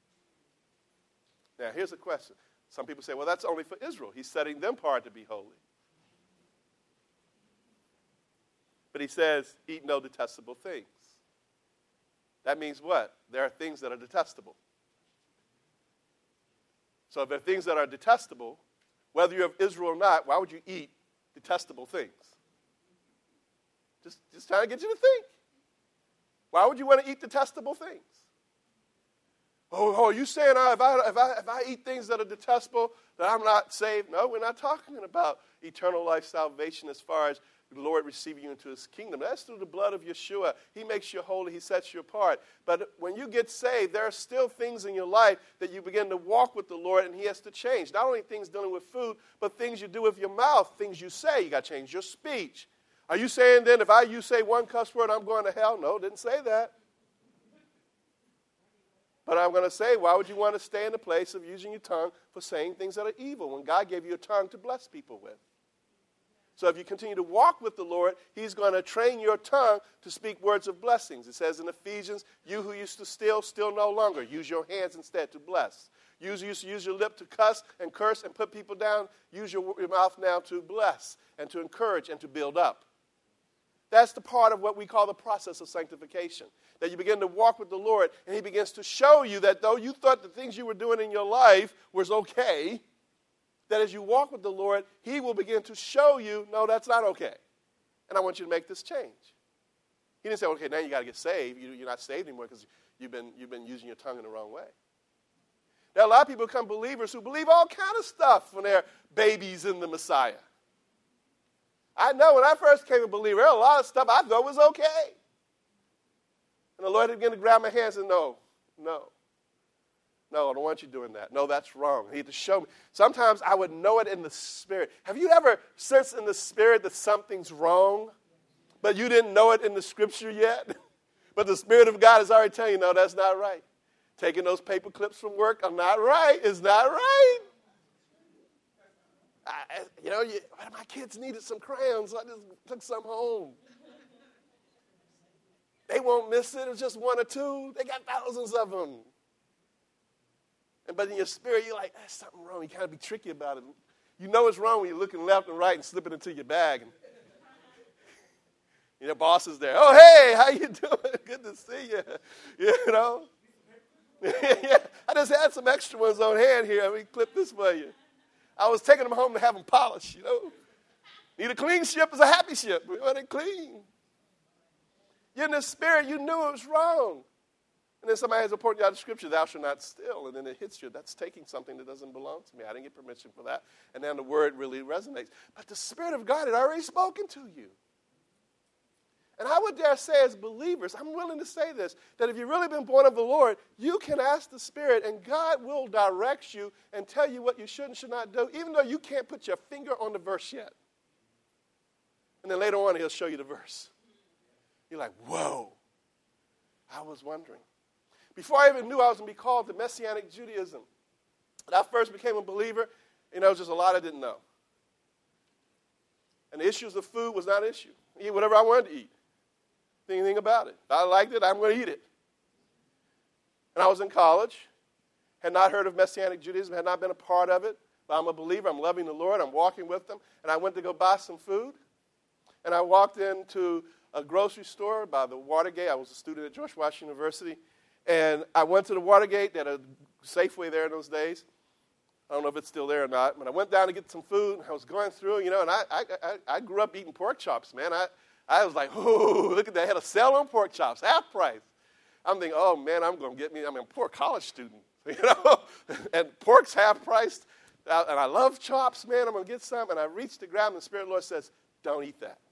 S1: Now, here's a question. Some people say, well, that's only for Israel. He's setting them apart to be holy. But He says, eat no detestable things. That means what? There are things that are detestable. So if there are things that are detestable, whether you're of Israel or not, why would you eat detestable things? Just trying to get you to think. Why would you want to eat detestable things? Oh, you saying if I eat things that are detestable, that I'm not saved? No, we're not talking about eternal life salvation as far as the Lord receiving you into His kingdom. That's through the blood of Yeshua. He makes you holy. He sets you apart. But when you get saved, there are still things in your life that you begin to walk with the Lord, and He has to change. Not only things dealing with food, but things you do with your mouth, things you say. You got to change your speech. Are you saying then if you say one cuss word, I'm going to hell? No, didn't say that. But I'm going to say, why would you want to stay in the place of using your tongue for saying things that are evil when God gave you a tongue to bless people with? So if you continue to walk with the Lord, he's going to train your tongue to speak words of blessings. It says in Ephesians, you who used to steal no longer. Use your hands instead to bless. You used to use your lip to cuss and curse and put people down. Use your mouth now to bless and to encourage and to build up. That's the part of what we call the process of sanctification. That you begin to walk with the Lord, and he begins to show you that though you thought the things you were doing in your life was okay, that as you walk with the Lord, he will begin to show you, no, that's not okay. And I want you to make this change. He didn't say, okay, now you got to get saved. You're not saved anymore because you've been using your tongue in the wrong way. There are a lot of people become believers who believe all kind of stuff when they're babies in the Messiah. I know when I first became a believer, there was a lot of stuff I thought was okay. And the Lord began to grab my hands and no, I don't want you doing that. No, that's wrong. He had to show me. Sometimes I would know it in the spirit. Have you ever sensed in the spirit that something's wrong, but you didn't know it in the scripture yet? But the Spirit of God is already telling you, no, that's not right. Taking those paper clips from work, I'm not right. It's not right. My kids needed some crayons, so I just took some home. They won't miss it. It's just one or two. They got thousands of them. But in your spirit, you're like, there's something wrong. You kind of be tricky about it. You know it's wrong when you're looking left and right and slipping into your bag. And your boss is there. Oh, hey, how you doing? Good to see you. You know? Yeah, I just had some extra ones on hand here. Let me clip this for you. I was taking them home to have them polished, Need a clean ship is a happy ship. We want it clean. You're in the spirit. You knew it was wrong. And then somebody has a point out of Scripture, thou shalt not steal, and then it hits you. That's taking something that doesn't belong to me. I didn't get permission for that. And then the word really resonates. But the Spirit of God had already spoken to you. And I would dare say as believers, I'm willing to say this, that if you've really been born of the Lord, you can ask the Spirit, and God will direct you and tell you what you should and should not do, even though you can't put your finger on the verse yet. And then later on, he'll show you the verse. You're like, whoa, I was wondering. Before I even knew I was going to be called to Messianic Judaism, when I first became a believer, there was just a lot I didn't know. And the issues of food was not an issue. I eat whatever I wanted to eat. Anything about it. If I liked it, I'm going to eat it. And I was in college, had not heard of Messianic Judaism, had not been a part of it, but I'm a believer. I'm loving the Lord. I'm walking with them. And I went to go buy some food. And I walked into a grocery store by the Watergate. I was a student at George Washington University. And I went to the Watergate. They had a Safeway there in those days. I don't know if it's still there or not. But I went down to get some food. And I was going through, and I grew up eating pork chops, man. I was like, oh, look at that. They had a sale on pork chops, half price. I'm thinking, oh, man, I'm a poor college student, and pork's half priced. And I love chops, man. I'm going to get some. And I reached to grab them, and the Spirit of the Lord says, don't eat that.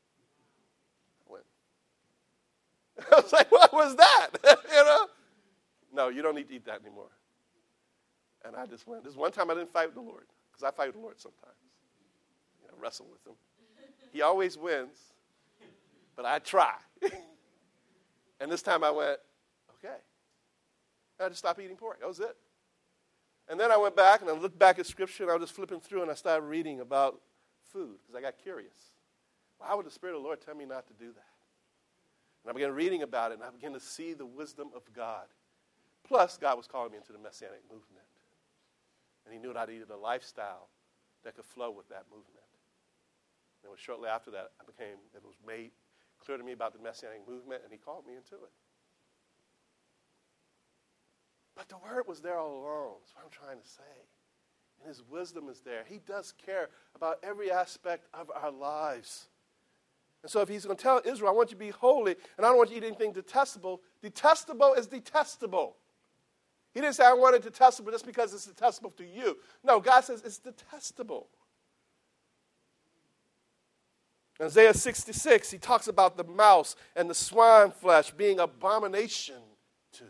S1: I was like, what was that? No, you don't need to eat that anymore. And I just went. This one time I didn't fight with the Lord, because I fight with the Lord sometimes. Wrestle with him. He always wins. But I try. And this time I went, okay. And I just stopped eating pork. That was it. And then I went back and I looked back at Scripture and I was just flipping through and I started reading about food because I got curious. Why would the Spirit of the Lord tell me not to do that? And I began reading about it and I began to see the wisdom of God. Plus, God was calling me into the Messianic movement. And he knew that I needed a lifestyle that could flow with that movement. And it was shortly after that it was made clear to me about the Messianic movement, and he called me into it. But the word was there all along. That's what I'm trying to say. And his wisdom is there. He does care about every aspect of our lives. And so if he's going to tell Israel, I want you to be holy, and I don't want you to eat anything detestable, detestable is detestable. He didn't say, I want it detestable just because it's detestable to you. No, God says it's detestable. In Isaiah 66, he talks about the mouse and the swine flesh being abomination to him.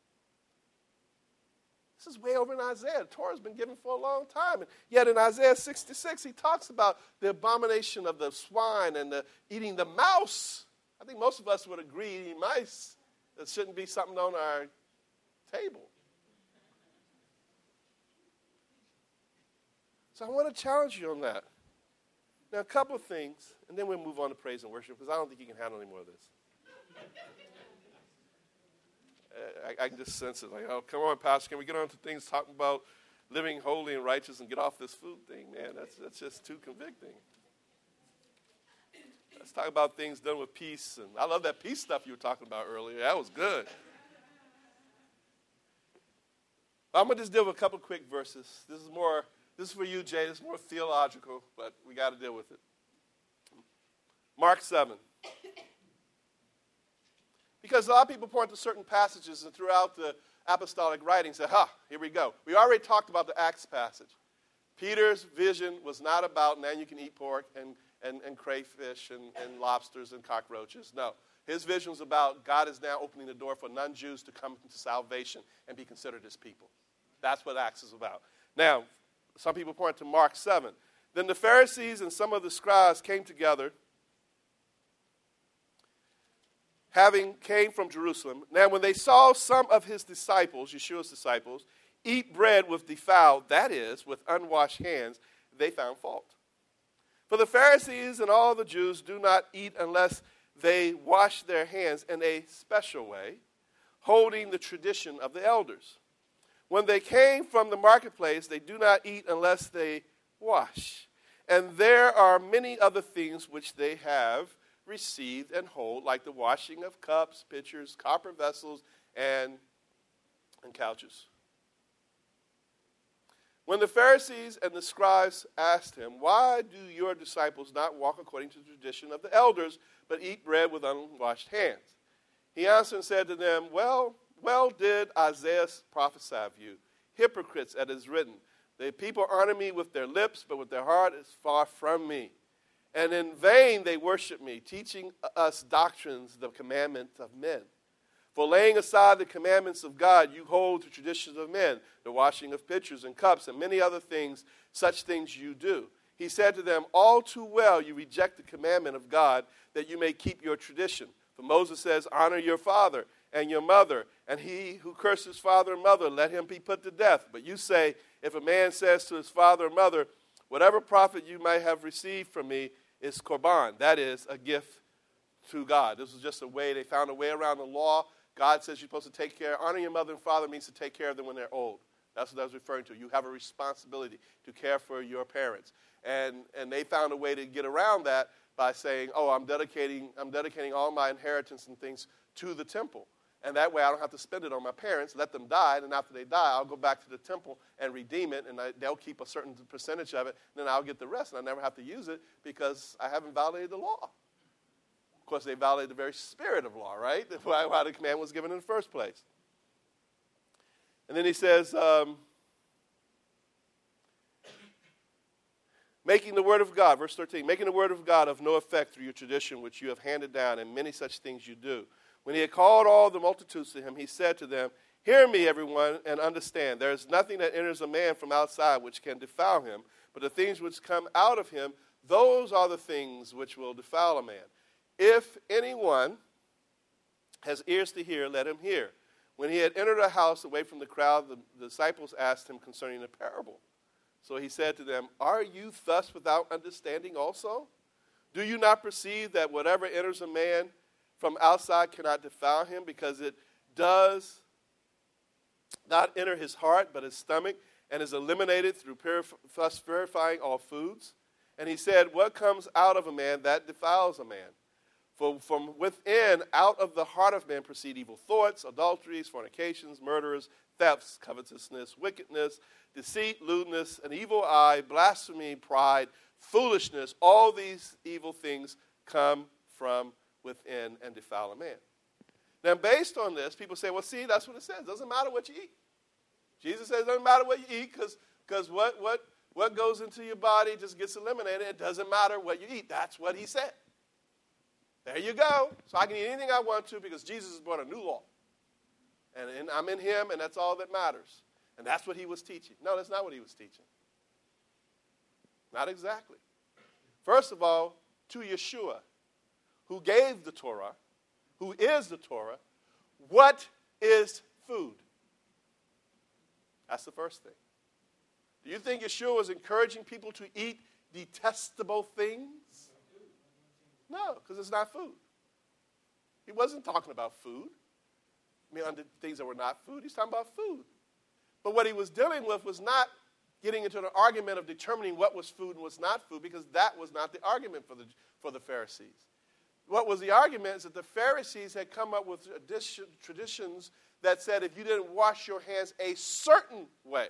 S1: This is way over in Isaiah. The Torah's been given for a long time. And yet in Isaiah 66, he talks about the abomination of the swine and eating the mouse. I think most of us would agree eating mice, that shouldn't be something on our table. So I want to challenge you on that. Now, a couple of things, and then we'll move on to praise and worship, because I don't think you can handle any more of this. I can just sense it. Like, oh, come on, Pastor, can we get on to things talking about living holy and righteous and get off this food thing? Man, that's just too convicting. Let's talk about things done with peace. And I love that peace stuff you were talking about earlier. That was good. I'm going to just deal with a couple quick verses. This is for you, Jay. This is more theological, but we got to deal with it. Mark 7. Because a lot of people point to certain passages and throughout the apostolic writings say, here we go. We already talked about the Acts passage. Peter's vision was not about now you can eat pork and crayfish and lobsters and cockroaches. No. His vision was about God is now opening the door for non-Jews to come into salvation and be considered his people. That's what Acts is about. Now, some people point to Mark 7. Then the Pharisees and some of the scribes came together, having came from Jerusalem. Now, when they saw some of his disciples, Yeshua's disciples, eat bread with defiled, that is, with unwashed hands, they found fault. For the Pharisees and all the Jews do not eat unless they wash their hands in a special way, holding the tradition of the elders. When they came from the marketplace, they do not eat unless they wash. And there are many other things which they have received and hold, like the washing of cups, pitchers, copper vessels, and couches. When the Pharisees and the scribes asked him, why do your disciples not walk according to the tradition of the elders, but eat bread with unwashed hands? He answered and said to them, well did Isaiah prophesy of you, hypocrites, as it is written, the people honor me with their lips, but with their heart is far from me. And in vain they worship me, teaching us doctrines, the commandments of men. For laying aside the commandments of God, you hold the traditions of men, the washing of pitchers and cups, and many other things, such things you do. He said to them, all too well you reject the commandment of God, that you may keep your tradition. For Moses says, honor your father and your mother, and he who curses father and mother, let him be put to death. But you say, if a man says to his father or mother, whatever profit you may have received from me is korban, that is, a gift to God. This was just a way, they found a way around the law. God says you're supposed to take care, honor your mother and father means to take care of them when they're old. That's what I was referring to. You have a responsibility to care for your parents. And they found a way to get around that by saying, I'm dedicating all my inheritance and things to the temple. And that way I don't have to spend it on my parents, let them die, and then after they die, I'll go back to the temple and redeem it, and they'll keep a certain percentage of it, and then I'll get the rest, and I never have to use it because I haven't violated the law. Of course, they violated the very spirit of law, right? Why the command was given in the first place. And then he says, making the word of God, verse 13, making the word of God of no effect through your tradition which you have handed down, and many such things you do. When he had called all the multitudes to him, he said to them, hear me, everyone, and understand. There is nothing that enters a man from outside which can defile him, but the things which come out of him, those are the things which will defile a man. If anyone has ears to hear, let him hear. When he had entered a house away from the crowd, the disciples asked him concerning the parable. So he said to them, are you thus without understanding also? Do you not perceive that whatever enters a man from outside cannot defile him, because it does not enter his heart but his stomach, and is eliminated through thus purifying all foods? And he said, what comes out of a man, that defiles a man. For from within, out of the heart of man proceed evil thoughts, adulteries, fornications, murders, thefts, covetousness, wickedness, deceit, lewdness, an evil eye, blasphemy, pride, foolishness. All these evil things come from within and defile a man. Now, based on this, people say, well, see, that's what it says. It doesn't matter what you eat. Jesus says it doesn't matter what you eat because what goes into your body just gets eliminated. It doesn't matter what you eat. That's what he said. There you go. So I can eat anything I want to because Jesus has brought a new law. And I'm in him, and that's all that matters. And that's what he was teaching. No, that's not what he was teaching. Not exactly. First of all, to Yeshua, who gave the Torah, who is the Torah, what is food? That's the first thing. Do you think Yeshua was encouraging people to eat detestable things? No, because it's not food. He wasn't talking about food. I mean, under things that were not food. He's talking about food. But what he was dealing with was not getting into an argument of determining what was food and what's not food, because that was not the argument for the Pharisees. What was the argument is that the Pharisees had come up with traditions that said if you didn't wash your hands a certain way.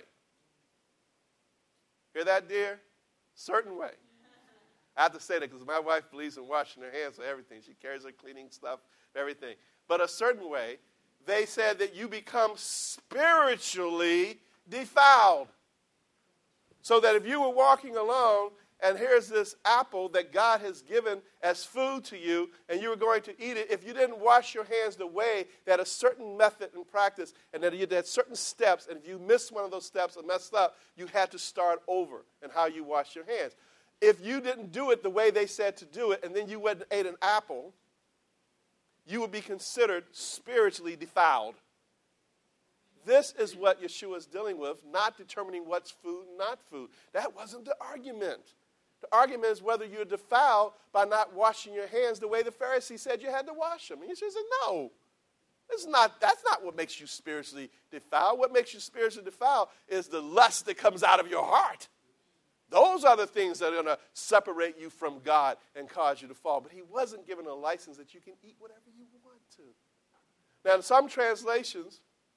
S1: Hear that, dear? Certain way. I have to say that because my wife believes in washing her hands for everything. She carries her cleaning stuff, everything. But a certain way, they said that you become spiritually defiled. So that if you were walking along and here's this apple that God has given as food to you and you were going to eat it, if you didn't wash your hands the way that a certain method and practice and that you had certain steps, and if you missed one of those steps or messed up, you had to start over in how you wash your hands. If you didn't do it the way they said to do it and then you went and ate an apple, you would be considered spiritually defiled. This is what Yeshua is dealing with, not determining what's food and not food. That wasn't the argument. The argument is whether you're defiled by not washing your hands the way the Pharisees said you had to wash them. And Yeshua said, no, that's not what makes you spiritually defiled. What makes you spiritually defiled is the lust that comes out of your heart. Those are the things that are going to separate you from God and cause you to fall. But he wasn't given a license that you can eat whatever you want to. Now, in some translations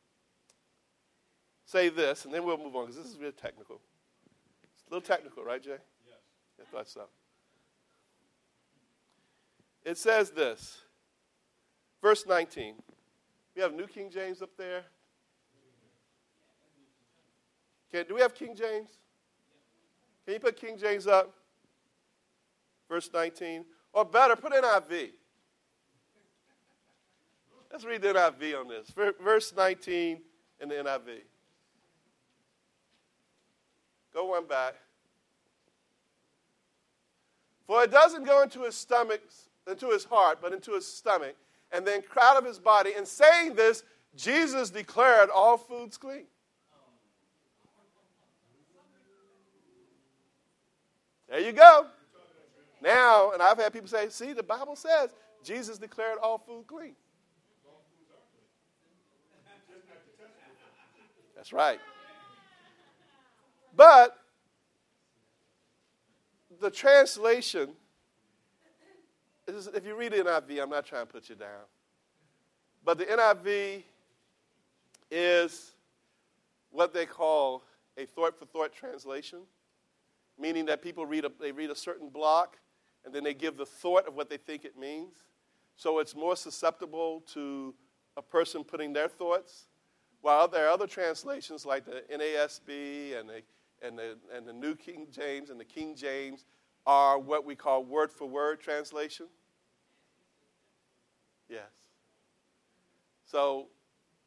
S1: say this, and then we'll move on because this is really technical. It's a little technical, right, Jay? Yes. I thought so. It says this, verse 19. We have New King James up there. Okay, do we have King James? Can you put King James up? Verse 19. Or better, put NIV. Let's read the NIV on this. Verse 19 in the NIV. Go one back. For it doesn't go into his stomach, into his heart, but into his stomach, and then out of his body. And saying this, Jesus declared all foods clean. There you go. Now, and I've had people say, see, the Bible says Jesus declared all food clean. That's right. But the translation, if you read the NIV, I'm not trying to put you down. But the NIV is what they call a thought-for-thought translation, meaning that people read a certain block, and then they give the thought of what they think it means. So it's more susceptible to a person putting their thoughts, while there are other translations like the NASB and the New King James and the King James are what we call word-for-word translation. Yes. So,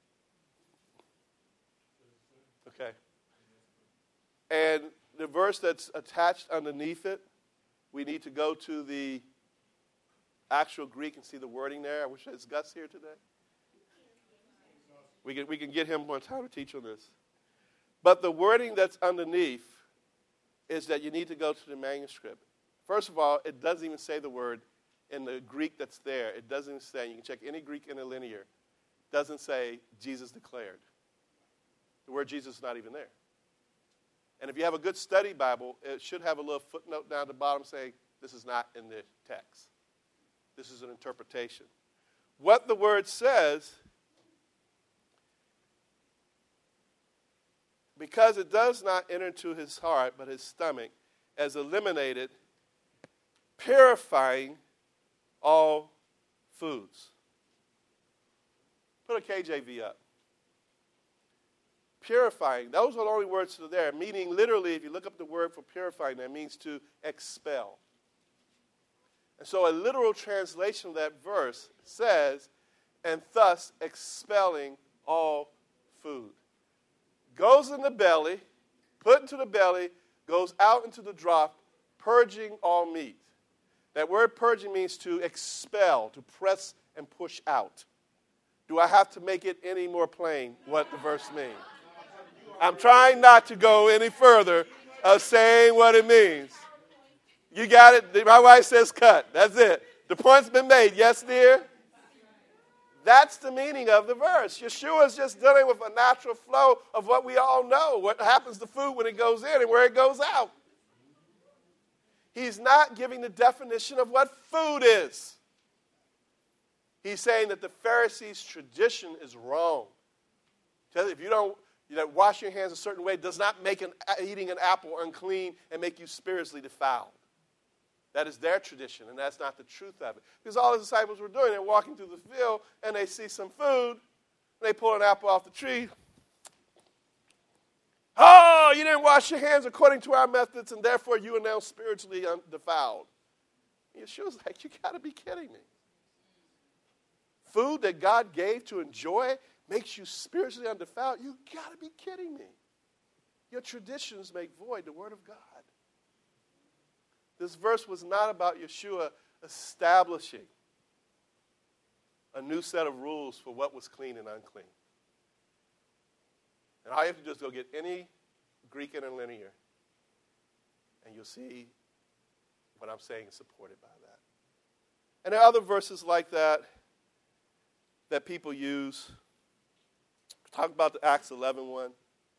S1: okay. And the verse that's attached underneath it, we need to go to the actual Greek and see the wording there. I wish there's Gus here today. We can get him more time to teach on this. But the wording that's underneath is that you need to go to the manuscript. First of all, it doesn't even say the word in the Greek that's there. It doesn't say, you can check any Greek interlinear. It doesn't say Jesus declared. The word Jesus is not even there. And if you have a good study Bible, it should have a little footnote down at the bottom saying, this is not in the text. This is an interpretation. What the word says, because it does not enter into his heart, but his stomach, as eliminated, purifying all foods. Put a KJV up. Purifying. Those are the only words that are there. Meaning, literally, if you look up the word for purifying, that means to expel. And so a literal translation of that verse says, and thus expelling all food. Goes in the belly, put into the belly, goes out into the draught, purging all meat. That word purging means to expel, to press and push out. Do I have to make it any more plain what the verse means? I'm trying not to go any further of saying what it means. You got it? My wife says cut. That's it. The point's been made. Yes, dear? That's the meaning of the verse. Yeshua is just dealing with a natural flow of what we all know, what happens to food when it goes in and where it goes out. He's not giving the definition of what food is. He's saying that the Pharisees' tradition is wrong. If you don't wash your hands a certain way, it does not make eating an apple unclean and make you spiritually defiled. That is their tradition, and that's not the truth of it. Because all the disciples were doing, they're walking through the field, and they see some food, and they pull an apple off the tree. Oh, you didn't wash your hands according to our methods, and therefore you are now spiritually defiled. Yeshua's like, you got to be kidding me. Food that God gave to enjoy makes you spiritually undefiled? You got to be kidding me. Your traditions make void the word of God. This verse was not about Yeshua establishing a new set of rules for what was clean and unclean. And all you have to do is go get any Greek interlinear, and you'll see what I'm saying is supported by that. And there are other verses like that that people use. Talk about the Acts 11 one.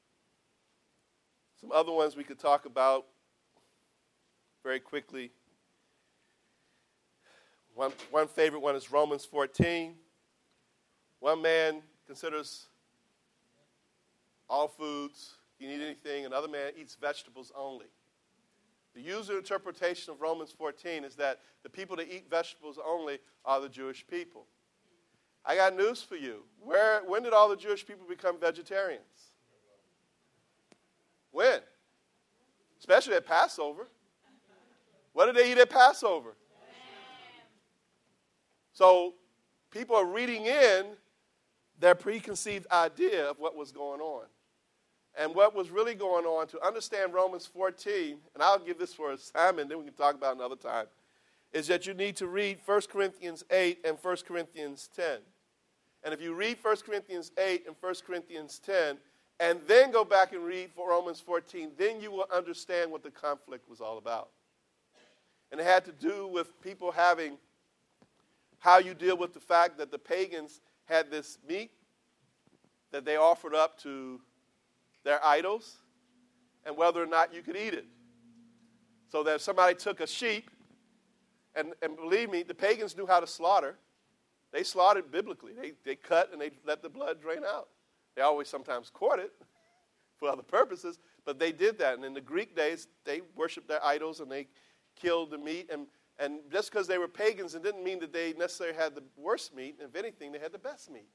S1: Some other ones we could talk about very quickly. One favorite one is Romans 14. One man considers all foods, he can eat anything. Another man eats vegetables only. The usual interpretation of Romans 14 is that the people that eat vegetables only are the Jewish people. I got news for you. When did all the Jewish people become vegetarians? When? Especially at Passover. What did they eat at Passover? So people are reading in their preconceived idea of what was going on. And what was really going on, to understand Romans 14, and I'll give this for a assignment, then we can talk about it another time, is that you need to read 1 Corinthians 8 and 1 Corinthians 10. And if you read 1 Corinthians 8 and 1 Corinthians 10, and then go back and read for Romans 14, then you will understand what the conflict was all about. And it had to do with people having, how you deal with the fact that the pagans had this meat that they offered up to their idols, and whether or not you could eat it. So that if somebody took a sheep, and believe me, the pagans knew how to slaughter. They slaughtered biblically. They cut and they let the blood drain out. They always sometimes caught it for other purposes, but they did that. And in the Greek days, they worshiped their idols and they killed the meat. And just because they were pagans, it didn't mean that they necessarily had the worst meat. If anything, they had the best meat.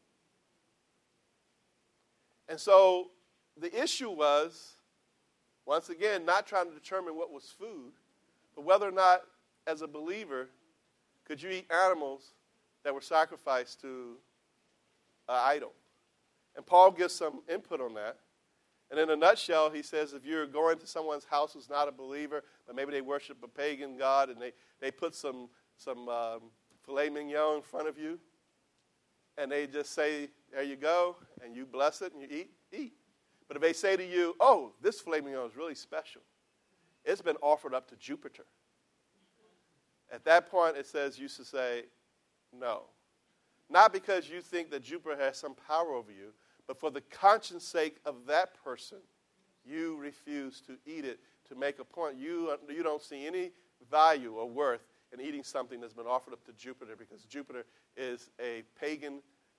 S1: And so the issue was, once again, not trying to determine what was food, but whether or not, as a believer, could you eat animals that were sacrificed to an idol. And Paul gives some input on that. And in a nutshell, he says if you're going to someone's house who's not a believer, but maybe they worship a pagan god, and they put some filet mignon in front of you, and they just say, there you go, and you bless it and you eat. But if they say to you, oh, this filet mignon is really special, it's been offered up to Jupiter. At that point, it says you should say, no. Not because you think that Jupiter has some power over you, but for the conscience sake of that person, you refuse to eat it to make a point. You don't see any value or worth in eating something that's been offered up to Jupiter, because Jupiter is a pagan,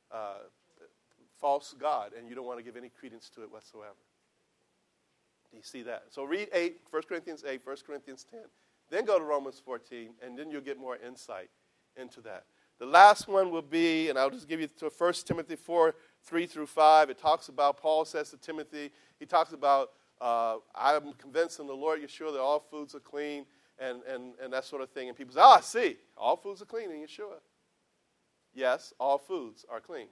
S1: false god, and you don't want to give any credence to it whatsoever. Do you see that? So read 1 Corinthians 8, 1 Corinthians 10. Then go to Romans 14, and then you'll get more insight into that. The last one will be, and I'll just give you to 1 Timothy 4, 3 through 5. It talks about, Paul says to Timothy, he talks about, I'm convinced in the Lord Yeshua that all foods are clean, and that sort of thing. And people say, I see, all foods are clean in Yeshua. Yes, all foods are clean.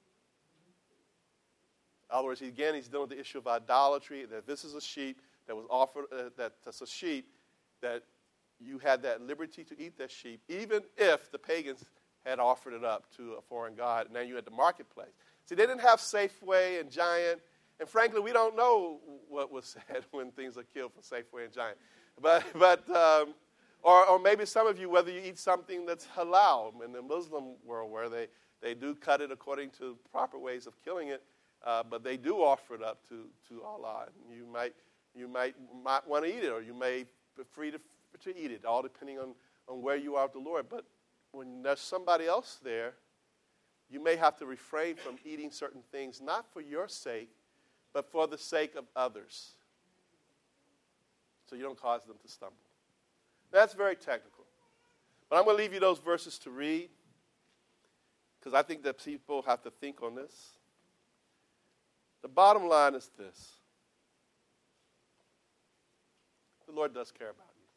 S1: In other words, he's dealing with the issue of idolatry, that this is a sheep that was offered, that's a sheep that you had that liberty to eat that sheep, even if the pagans had offered it up to a foreign god, and now you had the marketplace. See, they didn't have Safeway and Giant, and frankly, we don't know what was said when things are killed for Safeway and Giant. Or maybe some of you, whether you eat something that's halal in the Muslim world where they do cut it according to proper ways of killing it, but they do offer it up to Allah. And you might want to eat it, or you may be free to eat it, all depending on where you are with the Lord. But when there's somebody else there, you may have to refrain from eating certain things, not for your sake, but for the sake of others, so you don't cause them to stumble. That's very technical. But I'm going to leave you those verses to read, because I think that people have to think on this. The bottom line is this. The Lord does care about you.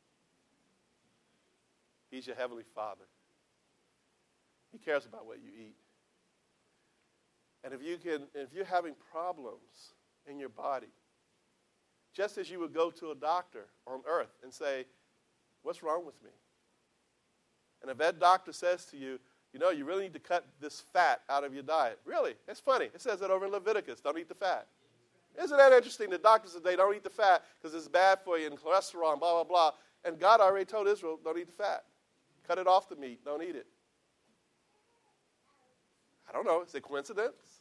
S1: He's your heavenly Father. He cares about what you eat. And if you're having problems in your body, just as you would go to a doctor on earth and say, what's wrong with me? And if that doctor says to you, you really need to cut this fat out of your diet. Really? It's funny. It says that over in Leviticus, don't eat the fat. Isn't that interesting? The doctors today don't eat the fat because it's bad for you and cholesterol and blah, blah, blah. And God already told Israel, don't eat the fat. Cut it off the meat. Don't eat it. I don't know. Is it coincidence?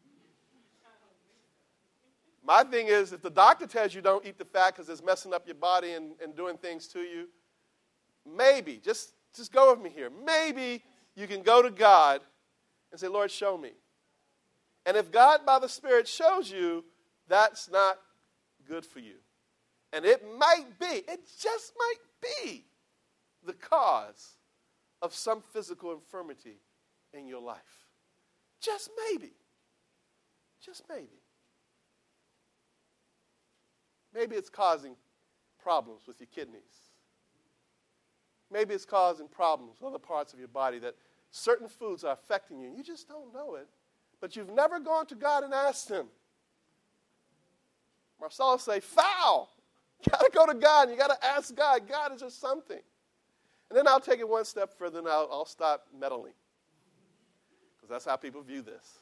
S1: My thing is, if the doctor tells you don't eat the fat because it's messing up your body and doing things to you, maybe, just go with me here. Maybe you can go to God and say, Lord, show me. And if God, by the Spirit, shows you, that's not good for you. And it just might be the cause of some physical infirmity in your life. Just maybe. Just maybe. Maybe it's causing problems with your kidneys. Maybe it's causing problems with other parts of your body, that certain foods are affecting you, and you just don't know it. But you've never gone to God and asked Him. Marcella say, foul! You got to go to God, and you got to ask God. God, is there something? And then I'll take it one step further, and I'll stop meddling. Because that's how people view this.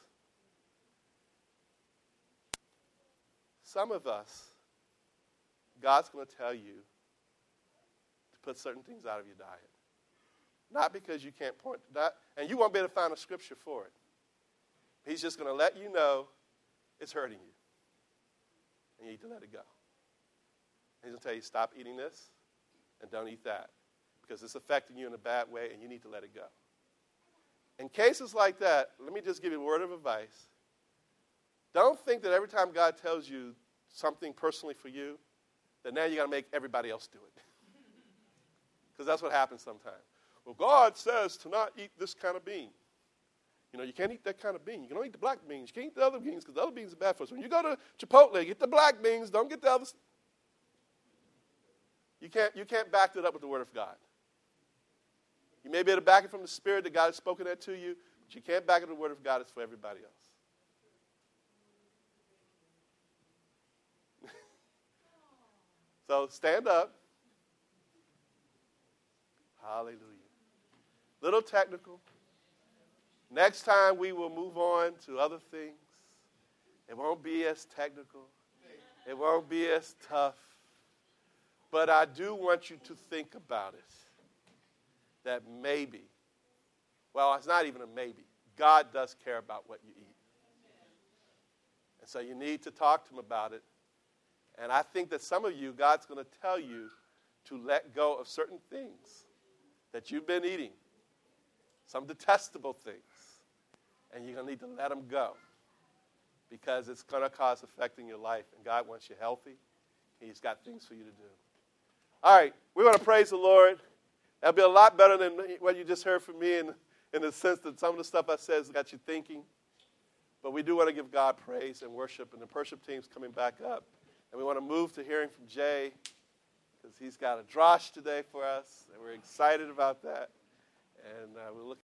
S1: Some of us, God's going to tell you to put certain things out of your diet. Not because you can't point to that, and you won't be able to find a scripture for it. He's just going to let you know it's hurting you. And you need to let it go. He's going to tell you, stop eating this and don't eat that, because it's affecting you in a bad way and you need to let it go. In cases like that, let me just give you a word of advice. Don't think that every time God tells you something personally for you, that now you got to make everybody else do it. Because that's what happens sometimes. Well, God says to not eat this kind of bean. You can't eat that kind of bean. You can only eat the black beans. You can't eat the other beans because the other beans are bad for us. When you go to Chipotle, get the black beans. Don't get the others. You can't back that up with the Word of God. You may be able to back it from the Spirit that God has spoken that to you, but you can't back it with the Word of God. It's for everybody else. So stand up. Hallelujah. Little technical. Next time we will move on to other things. It won't be as technical. It won't be as tough. But I do want you to think about it. That maybe, well, it's not even a maybe. God does care about what you eat. And so you need to talk to Him about it. And I think that some of you, God's going to tell you to let go of certain things that you've been eating, some detestable things, and you're going to need to let them go because it's going to cause effect in your life, and God wants you healthy. He's got things for you to do. All right, we're going to praise the Lord. That'll be a lot better than what you just heard from me in the sense that some of the stuff I said has got you thinking. But we do want to give God praise and worship, and the worship team's coming back up. And we want to move to hearing from Jay, because he's got a drosh today for us, and we're excited about that. And we're looking